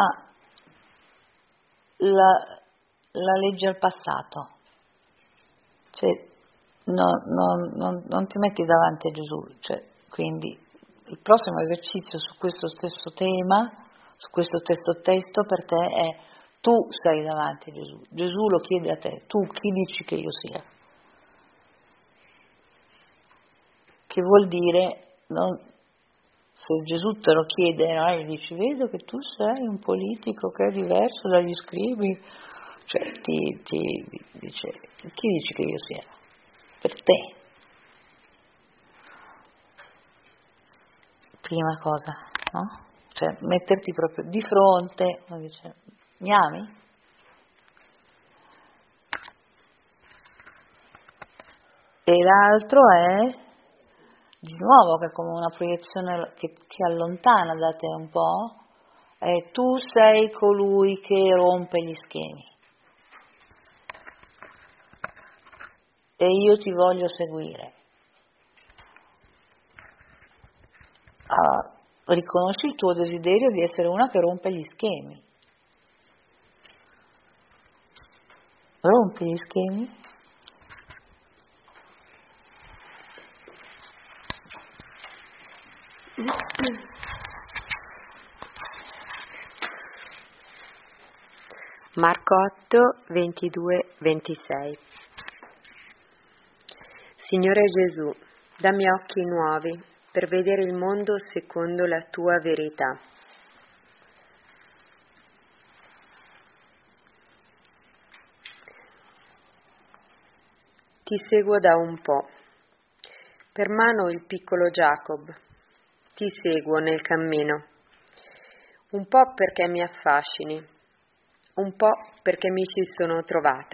la legge al passato, cioè non ti metti davanti a Gesù, cioè, quindi il prossimo esercizio su questo stesso tema, su questo stesso testo per te è: tu sei davanti a Gesù, Gesù lo chiede a te, tu chi dici che io sia? Che vuol dire Se Gesù te lo chiede, no? E gli dici, vedo che tu sei un politico che è diverso dagli scribi, cioè ti dice, chi dici che io sia? Per te. Prima cosa, no? Cioè metterti proprio di fronte, dice, mi ami? E l'altro è, di nuovo, che è come una proiezione che ti allontana da te un po', è tu sei colui che rompe gli schemi. E io ti voglio seguire. Riconosci il tuo desiderio di essere una che rompe gli schemi. Rompi gli schemi? Marco 8, 22, 26. Signore Gesù, dammi occhi nuovi per vedere il mondo secondo la tua verità. Ti seguo da un po'. Per mano il piccolo Jacob. Ti seguo nel cammino. Un po' perché mi affascini, un po' perché mi ci sono trovata.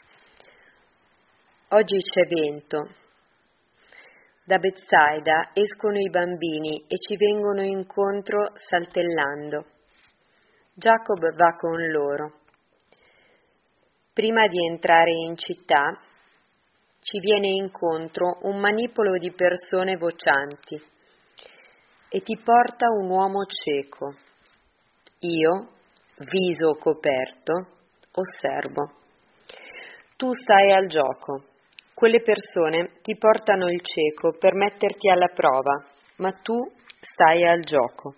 Oggi c'è vento. Da Betsaida escono i bambini e ci vengono incontro saltellando. Jacob va con loro. Prima di entrare in città, ci viene incontro un manipolo di persone vocianti e ti porta un uomo cieco. Io, viso coperto, osservo. Tu stai al gioco. Quelle persone ti portano il cieco per metterti alla prova, ma tu stai al gioco.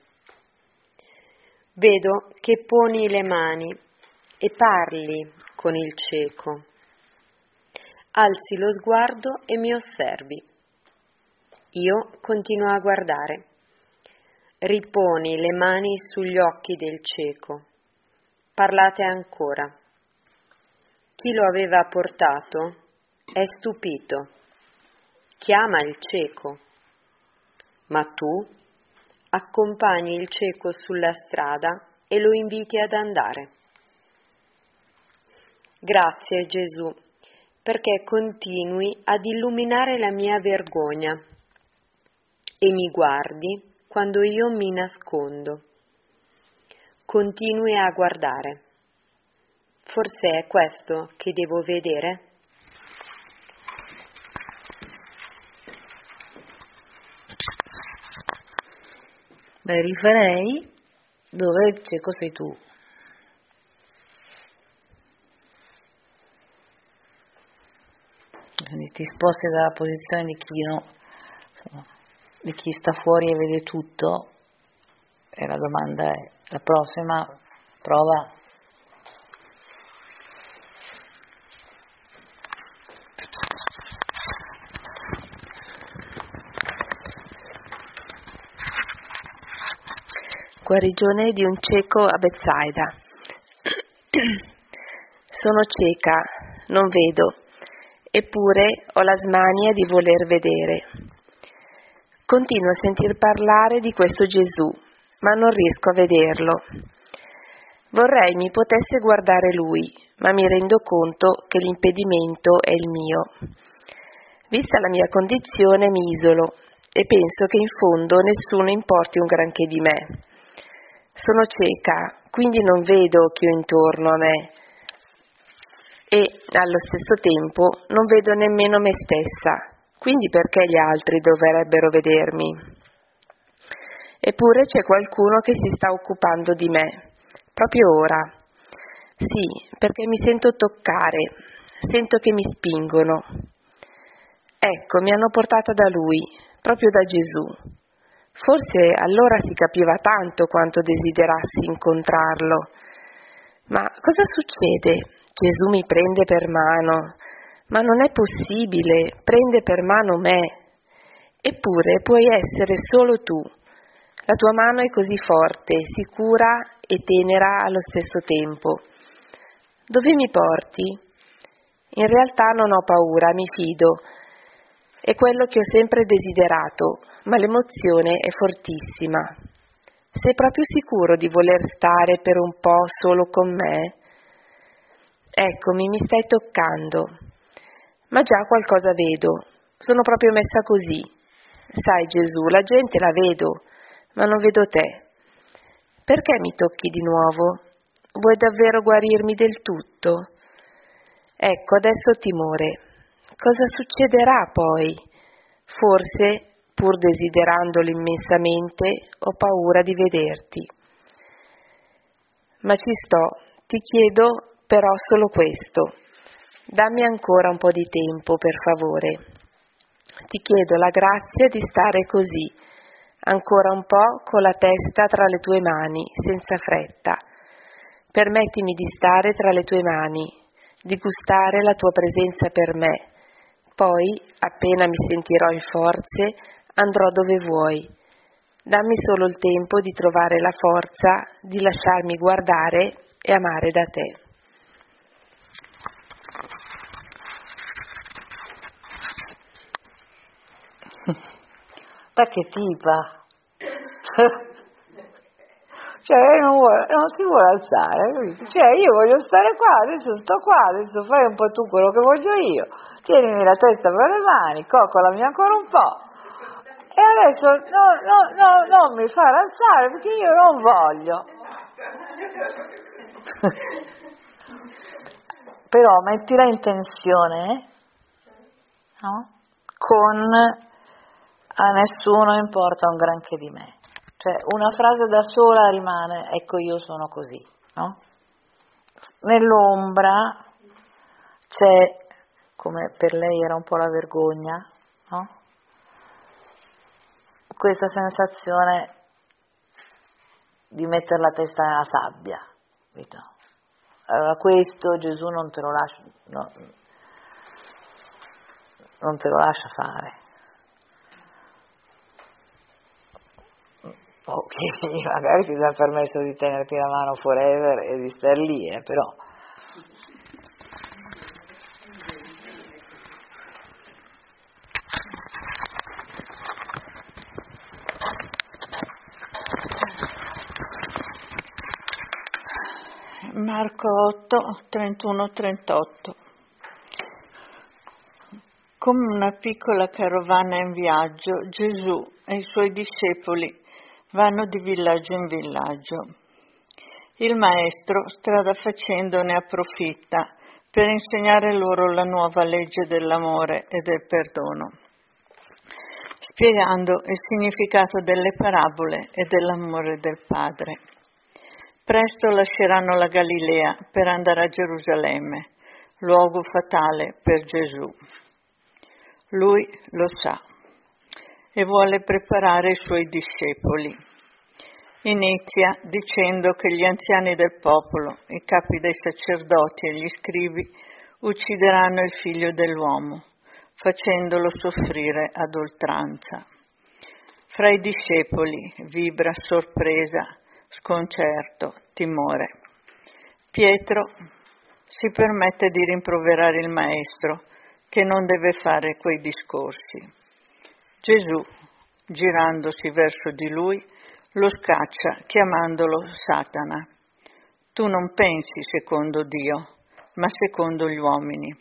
Vedo che poni le mani e parli con il cieco. Alzi lo sguardo e mi osservi. Io continuo a guardare. Riponi le mani sugli occhi del cieco. Parlate ancora. Chi lo aveva portato è stupito. Chiama il cieco. Ma tu accompagni il cieco sulla strada e lo inviti ad andare. Grazie Gesù, perché continui ad illuminare la mia vergogna e mi guardi quando io mi nascondo. Continui a guardare. Forse è questo che devo vedere? Beh, rifarei dove il cieco sei tu. Quindi ti sposti dalla posizione di chi no, insomma, di chi sta fuori e vede tutto, e la domanda è, la prossima prova. Guarigione di un cieco a Betsaida. Sono cieca, non vedo, eppure ho la smania di voler vedere. Continuo a sentir parlare di questo Gesù, ma non riesco a vederlo. Vorrei mi potesse guardare lui, ma mi rendo conto che l'impedimento è il mio. Vista la mia condizione mi isolo e penso che in fondo nessuno importi un granché di me. Sono cieca, quindi non vedo chi ho intorno a me e allo stesso tempo non vedo nemmeno me stessa, quindi perché gli altri dovrebbero vedermi? Eppure c'è qualcuno che si sta occupando di me, proprio ora. Sì, perché mi sento toccare, sento che mi spingono. Ecco, mi hanno portata da lui, proprio da Gesù. Forse allora si capiva tanto quanto desiderassi incontrarlo. Ma cosa succede? Gesù mi prende per mano. Ma non è possibile, prende per mano me. Eppure puoi essere solo tu, La tua mano è così forte, sicura e tenera allo stesso tempo. Dove mi porti? In realtà non ho paura, mi fido. È quello che ho sempre desiderato, ma l'emozione è fortissima. Sei proprio sicuro di voler stare per un po' solo con me? Eccomi, mi stai toccando. Ma già qualcosa vedo. Sono proprio messa così. Sai, Gesù, la gente la vedo, ma non vedo te. Perché mi tocchi di nuovo? Vuoi davvero guarirmi del tutto? Ecco, adesso ho timore. Cosa succederà poi? Forse, pur desiderandolo immensamente, ho paura di vederti. Ma ci sto, ti chiedo però solo questo. Dammi ancora un po' di tempo, per favore. Ti chiedo la grazia di stare così, ancora un po' con la testa tra le tue mani, senza fretta. Permettimi di stare tra le tue mani, di gustare la tua presenza per me. Poi, appena mi sentirò in forze, andrò dove vuoi. Dammi solo il tempo di trovare la forza di lasciarmi guardare e amare da te. Ma che tipa! Cioè non si vuole alzare, capito? Cioè io voglio stare qua, adesso sto qua, adesso fai un po' tu quello che voglio io, tienimi la testa per le mani, coccolami ancora un po', e adesso non mi far alzare perché io non voglio. Però mettila in tensione, no? Con a nessuno importa un granché di me. Cioè una frase da sola rimane, ecco io sono così, no? Nell'ombra c'è, come per lei era un po' la vergogna, no? Questa sensazione di mettere la testa nella sabbia, capito? Allora questo Gesù non te lo lascia, no, non te lo lascia fare. Ok, magari ti dà permesso di tenerti la mano forever e di star lì, però. Marco 8, 31-38. Come una piccola carovana in viaggio, Gesù e i suoi discepoli vanno di villaggio in villaggio. Il maestro, strada facendo, ne approfitta per insegnare loro la nuova legge dell'amore e del perdono, spiegando il significato delle parabole e dell'amore del Padre. Presto lasceranno la Galilea per andare a Gerusalemme, luogo fatale per Gesù. Lui lo sa e vuole preparare i suoi discepoli. Inizia dicendo che gli anziani del popolo, i capi dei sacerdoti e gli scribi uccideranno il figlio dell'uomo, facendolo soffrire ad oltranza. Fra i discepoli vibra sorpresa, sconcerto, timore. Pietro si permette di rimproverare il maestro, che non deve fare quei discorsi. Gesù, girandosi verso di lui, lo scaccia chiamandolo Satana. Tu non pensi secondo Dio, ma secondo gli uomini.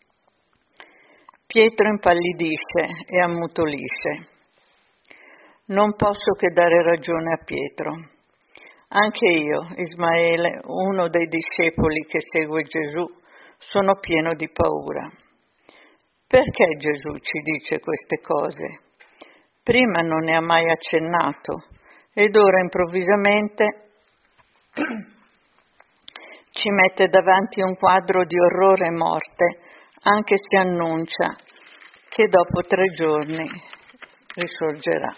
Pietro impallidisce e ammutolisce. Non posso che dare ragione a Pietro. Anche io, Ismaele, uno dei discepoli che segue Gesù, sono pieno di paura. Perché Gesù ci dice queste cose? Prima non ne ha mai accennato ed ora improvvisamente ci mette davanti un quadro di orrore e morte, anche se annuncia che dopo 3 giorni risorgerà.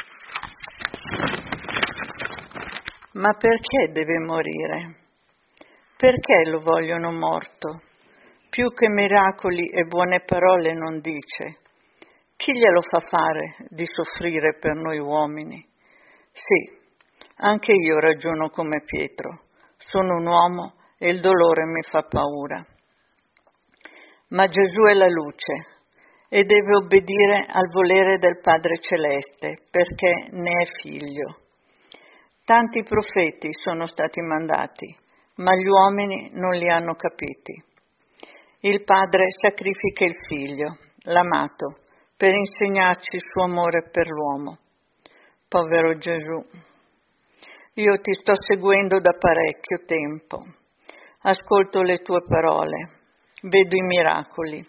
Ma perché deve morire? Perché lo vogliono morto? Più che miracoli e buone parole non dice. Chi glielo fa fare di soffrire per noi uomini? Sì, anche io ragiono come Pietro. Sono un uomo e il dolore mi fa paura. Ma Gesù è la luce e deve obbedire al volere del Padre Celeste perché ne è figlio. Tanti profeti sono stati mandati, ma gli uomini non li hanno capiti. Il Padre sacrifica il Figlio, l'amato, per insegnarci il suo amore per l'uomo. Povero Gesù, io ti sto seguendo da parecchio tempo, ascolto le tue parole, vedo i miracoli.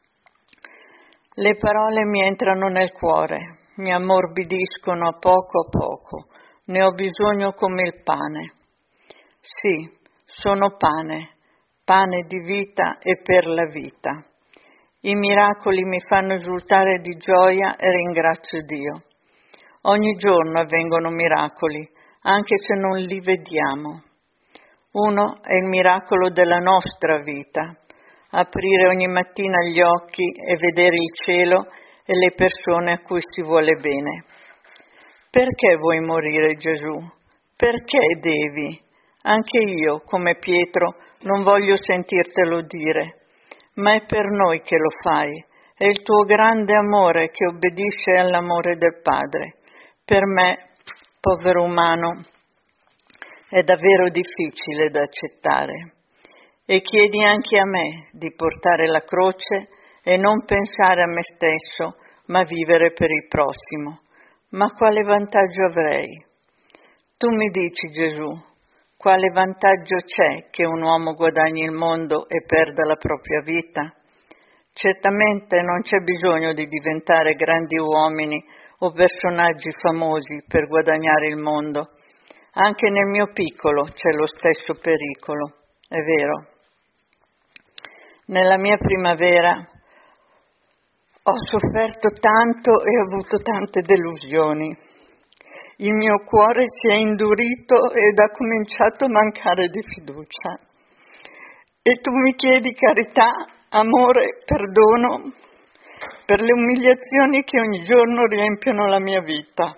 Le parole mi entrano nel cuore, mi ammorbidiscono a poco, ne ho bisogno come il pane. Sì, sono pane di vita e per la vita. I miracoli mi fanno esultare di gioia e ringrazio Dio. Ogni giorno avvengono miracoli, anche se non li vediamo. Uno è il miracolo della nostra vita, aprire ogni mattina gli occhi e vedere il cielo e le persone a cui si vuole bene. Perché vuoi morire, Gesù? Perché devi? Anche io, come Pietro, non voglio sentirtelo dire, ma è per noi che lo fai. È il tuo grande amore che obbedisce all'amore del Padre. Per me, povero umano, è davvero difficile da accettare. E chiedi anche a me di portare la croce e non pensare a me stesso, ma vivere per il prossimo. Ma quale vantaggio avrei? Tu mi dici, Gesù, quale vantaggio c'è che un uomo guadagni il mondo e perda la propria vita? Certamente non c'è bisogno di diventare grandi uomini o personaggi famosi per guadagnare il mondo. Anche nel mio piccolo c'è lo stesso pericolo, è vero. Nella mia primavera ho sofferto tanto e ho avuto tante delusioni. Il mio cuore si è indurito ed ha cominciato a mancare di fiducia. E tu mi chiedi carità, amore, perdono per le umiliazioni che ogni giorno riempiono la mia vita.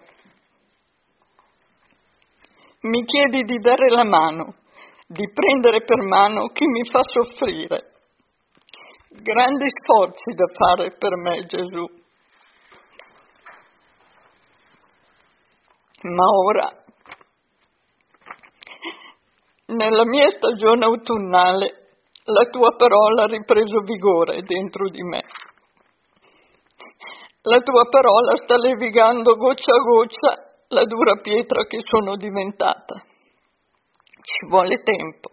Mi chiedi di dare la mano, di prendere per mano chi mi fa soffrire. Grandi sforzi da fare per me, Gesù. Ma ora, nella mia stagione autunnale, la tua parola ha ripreso vigore dentro di me. La tua parola sta levigando goccia a goccia la dura pietra che sono diventata. Ci vuole tempo.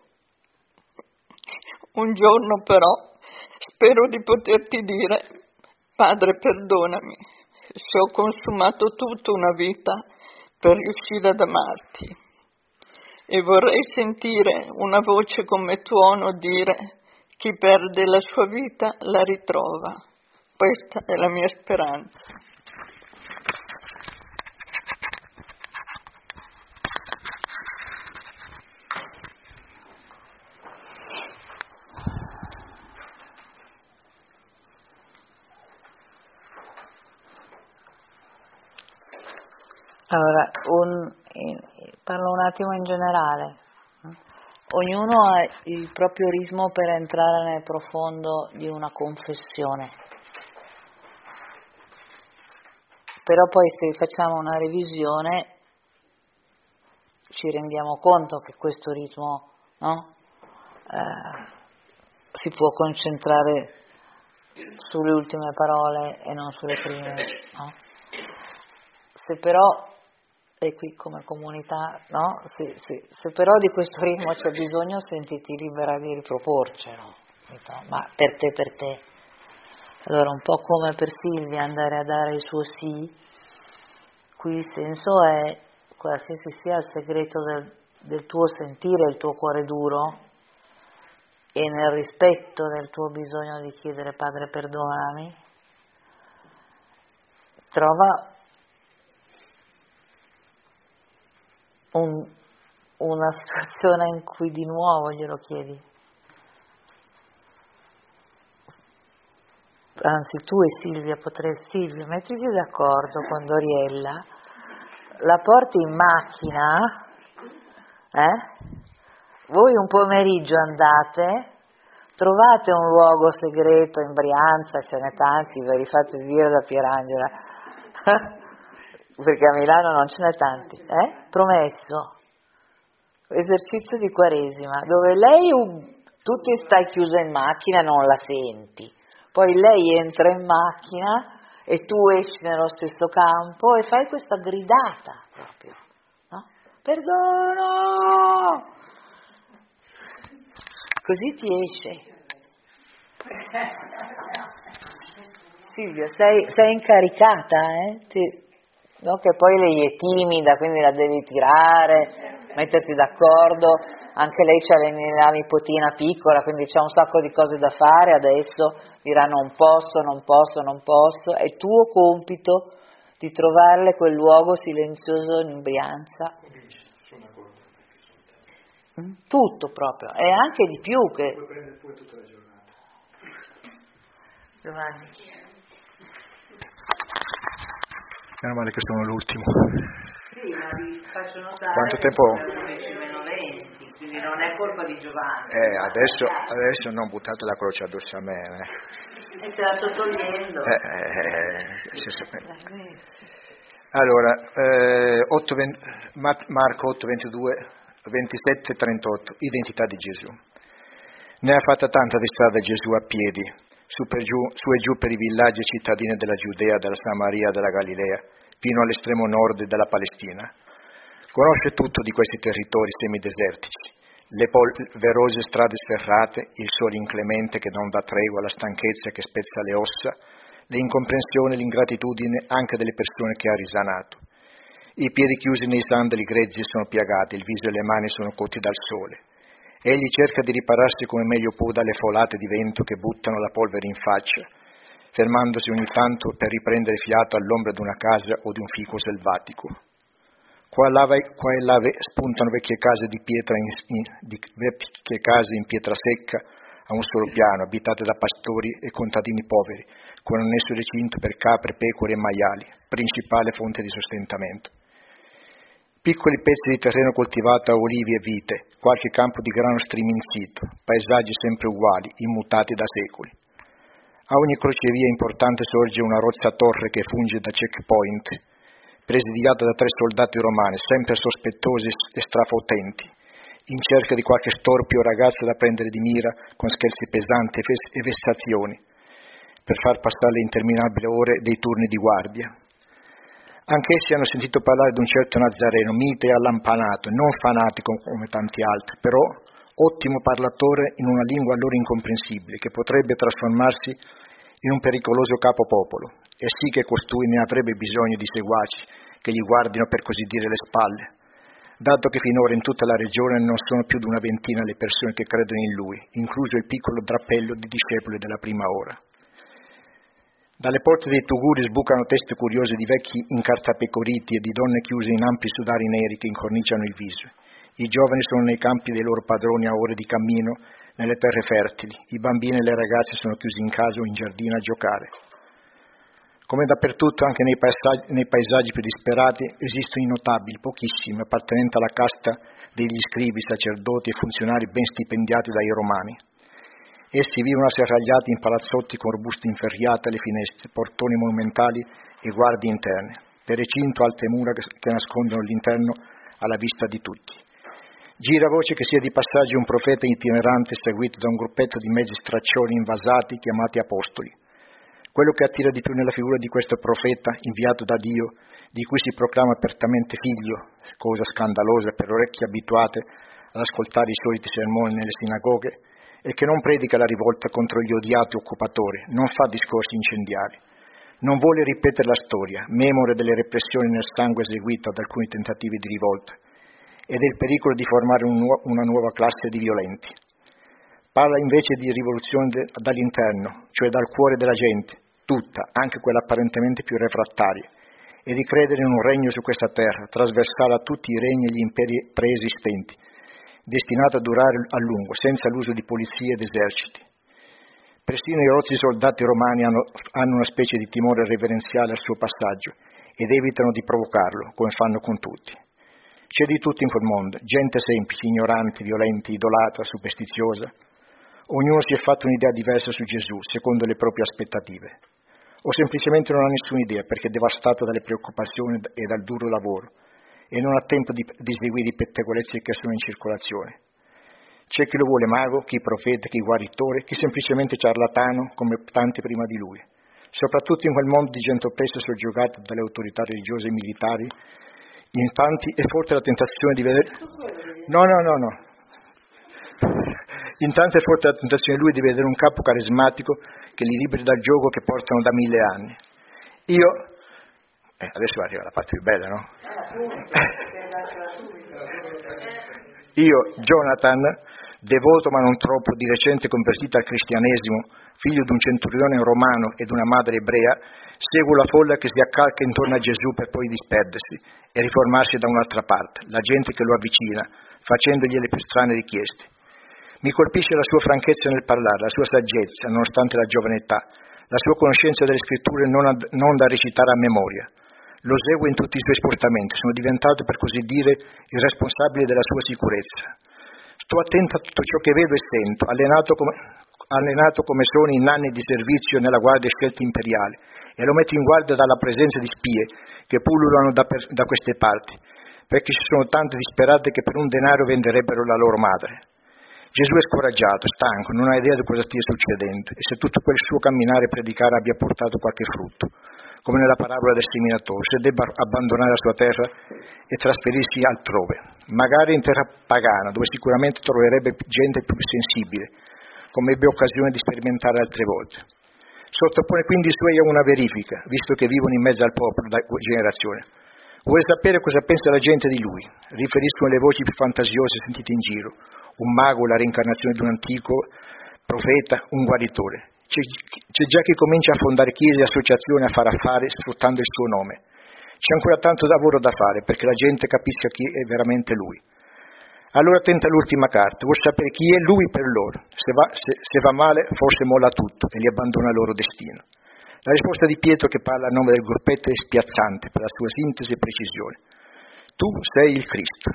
Un giorno però spero di poterti dire: Padre, perdonami se ho consumato tutta una vita per riuscire ad amarti. E vorrei sentire una voce come tuono dire: chi perde la sua vita la ritrova. Questa è la mia speranza. Allora, parlo un attimo in generale. Ognuno ha il proprio ritmo per entrare nel profondo di una confessione. Però poi se facciamo una revisione ci rendiamo conto che questo ritmo, no? Si può concentrare sulle ultime parole e non sulle prime, no? Se però, e qui come comunità, no? Se però di questo ritmo c'è bisogno, sentiti libera di riproporcelo, ma per te. Allora, un po' come per Silvia, andare a dare il suo sì, qui il senso è, qualsiasi sia il segreto del tuo sentire, il tuo cuore duro, e nel rispetto del tuo bisogno di chiedere Padre perdonami, trova una situazione in cui di nuovo glielo chiedi. Anzi, tu e Silvia mettiti d'accordo con Doriella, la porti in macchina, voi un pomeriggio andate, trovate un luogo segreto in Brianza, ce n'è tanti, ve li fate dire da Pierangela, perché a Milano non ce n'è tanti, promesso, esercizio di Quaresima, dove tu ti stai chiusa in macchina e non la senti, poi lei entra in macchina e tu esci nello stesso campo e fai questa gridata proprio, no? Perdono! Così ti esce. Silvia, sei incaricata, no? Che poi lei è timida, quindi la devi tirare, metterti d'accordo, anche lei c'ha la nipotina piccola, quindi c'ha un sacco di cose da fare, adesso dirà non posso, è tuo compito di trovarle quel luogo silenzioso in Brianza. Tutto proprio, e anche di più che... Puoi prendere pure tutta la giornata. Giovanni. Meno male che sono l'ultimo. Sì, ma vi faccio notare quanto tempo? -20, quindi non è colpa di Giovanni. Adesso non buttate la croce addosso a me. E te la sto togliendo. Allora, Marco 8:22, 27:38, identità di Gesù. Ne ha fatta tanta di strada Gesù a piedi, su e giù per i villaggi e cittadine della Giudea, della Samaria, della Galilea, fino all'estremo nord della Palestina. Conosce tutto di questi territori semidesertici, le polverose strade sferrate, il sole inclemente che non dà tregua, la stanchezza che spezza le ossa, le incomprensioni e l'ingratitudine anche delle persone che ha risanato. I piedi chiusi nei sandali grezzi sono piagati, il viso e le mani sono cotti dal sole. Egli cerca di ripararsi come meglio può dalle folate di vento che buttano la polvere in faccia, fermandosi ogni tanto per riprendere fiato all'ombra di una casa o di un fico selvatico. Qua e là spuntano vecchie case in pietra secca a un solo piano, abitate da pastori e contadini poveri, con annesso recinto per capre, pecore e maiali, principale fonte di sostentamento. Piccoli pezzi di terreno coltivato a olivi e vite, qualche campo di grano striminzito, paesaggi sempre uguali, immutati da secoli. A ogni crocevia importante sorge una rozza torre che funge da checkpoint, presidiata da 3 soldati romani, sempre sospettosi e strafotenti, in cerca di qualche storpio ragazzo da prendere di mira con scherzi pesanti e vessazioni, per far passare le interminabili ore dei turni di guardia. Anch'essi hanno sentito parlare di un certo Nazareno, mite e allampanato, non fanatico come tanti altri, però ottimo parlatore in una lingua a loro incomprensibile, che potrebbe trasformarsi in un pericoloso capopopolo, e sì che costui ne avrebbe bisogno di seguaci che gli guardino per così dire le spalle, dato che finora in tutta la regione non sono più di una ventina le persone che credono in lui, incluso il piccolo drappello di discepoli della prima ora. Dalle porte dei tuguri sbucano teste curiose di vecchi incartapecoriti e di donne chiuse in ampi sudari neri che incorniciano il viso. I giovani sono nei campi dei loro padroni a ore di cammino nelle terre fertili, i bambini e le ragazze sono chiusi in casa o in giardino a giocare. Come dappertutto, anche nei paesaggi più disperati, esistono i notabili, pochissimi, appartenenti alla casta degli scribi, sacerdoti e funzionari ben stipendiati dai romani. Essi vivono asserragliati in palazzotti con robuste inferriate alle finestre, portoni monumentali e guardie interne, per recinto alte mura che nascondono l'interno alla vista di tutti. Gira voce che sia di passaggio un profeta itinerante seguito da un gruppetto di mezzi straccioni invasati chiamati apostoli. Quello che attira di più nella figura di questo profeta inviato da Dio, di cui si proclama apertamente figlio, cosa scandalosa per orecchie abituate ad ascoltare i soliti sermoni nelle sinagoghe, e che non predica la rivolta contro gli odiati occupatori, non fa discorsi incendiari, non vuole ripetere la storia, memore delle repressioni nel sangue eseguite ad alcuni tentativi di rivolta e del pericolo di formare una nuova classe di violenti. Parla invece di rivoluzione dall'interno, cioè dal cuore della gente, tutta, anche quella apparentemente più refrattaria, e di credere in un regno su questa terra, trasversale a tutti i regni e gli imperi preesistenti, destinato a durare a lungo, senza l'uso di polizie ed eserciti. Persino i rozzi soldati romani hanno una specie di timore reverenziale al suo passaggio ed evitano di provocarlo, come fanno con tutti. C'è di tutto in quel mondo, gente semplice, ignorante, violenta, idolatra, superstiziosa. Ognuno si è fatto un'idea diversa su Gesù, secondo le proprie aspettative. O semplicemente non ha nessuna idea, perché è devastato dalle preoccupazioni e dal duro lavoro, e non ha tempo di seguire i pettegolezzi che sono in circolazione. C'è chi lo vuole mago, chi profeta, chi guaritore, chi semplicemente ciarlatano, come tanti prima di lui. Soprattutto in quel mondo di gente oppressa e soggiogata dalle autorità religiose e militari, in tanti è forte la tentazione di vedere... No. In tanti è forte la tentazione di lui di vedere un capo carismatico che li liberi dal gioco che portano da 1000 anni. Io... adesso arriva la parte più bella, no? Io, Jonathan, devoto ma non troppo, di recente convertito al cristianesimo, figlio di un centurione romano ed una madre ebrea, seguo la folla che si accalca intorno a Gesù per poi disperdersi e riformarsi da un'altra parte, la gente che lo avvicina, facendogli le più strane richieste. Mi colpisce la sua franchezza nel parlare, la sua saggezza, nonostante la giovane età, la sua conoscenza delle scritture non da recitare a memoria. Lo seguo in tutti i suoi spostamenti, sono diventato, per così dire, il responsabile della sua sicurezza. Sto attento a tutto ciò che vedo e sento, allenato come sono in anni di servizio nella guardia scelta imperiale, e lo metto in guardia dalla presenza di spie che pullulano da queste parti, perché ci sono tante disperate che per un denaro venderebbero la loro madre. Gesù è scoraggiato, stanco, non ha idea di cosa stia succedendo, e se tutto quel suo camminare e predicare abbia portato qualche frutto, come nella parabola del seminatore, se debba abbandonare la sua terra e trasferirsi altrove, magari in terra pagana, dove sicuramente troverebbe gente più sensibile, come ebbe occasione di sperimentare altre volte. Sottopone quindi i suoi a una verifica, visto che vivono in mezzo al popolo da generazione. Vuole sapere cosa pensa la gente di lui. Riferiscono le voci più fantasiose sentite in giro, un mago, la reincarnazione di un antico profeta, un guaritore. C'è già chi comincia a fondare chiese e associazioni a fare affari sfruttando il suo nome. C'è ancora tanto lavoro da fare perché la gente capisca chi è veramente lui. Allora tenta l'ultima carta, vuol sapere chi è lui per loro. Se va male forse molla tutto e li abbandona al loro destino. La risposta di Pietro, che parla a nome del gruppetto, è spiazzante per la sua sintesi e precisione. Tu sei il Cristo.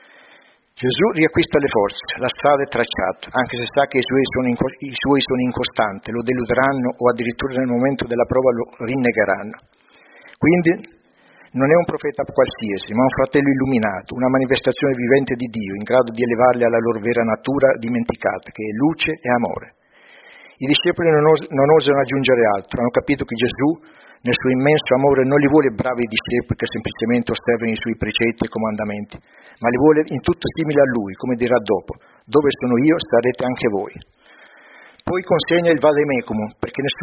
Gesù riacquista le forze, la strada è tracciata, anche se sa che i suoi sono incostanti, lo deluderanno o addirittura nel momento della prova lo rinnegheranno. Quindi non è un profeta qualsiasi, ma un fratello illuminato, una manifestazione vivente di Dio, in grado di elevarli alla loro vera natura dimenticata, che è luce e amore. I discepoli non osano aggiungere altro, hanno capito che Gesù, nel suo immenso amore, non li vuole bravi discepoli che semplicemente osservano i suoi precetti e comandamenti, ma li vuole in tutto simili a Lui, come dirà dopo: dove sono io, starete anche voi. Poi consegna il vademecum, perché nessuno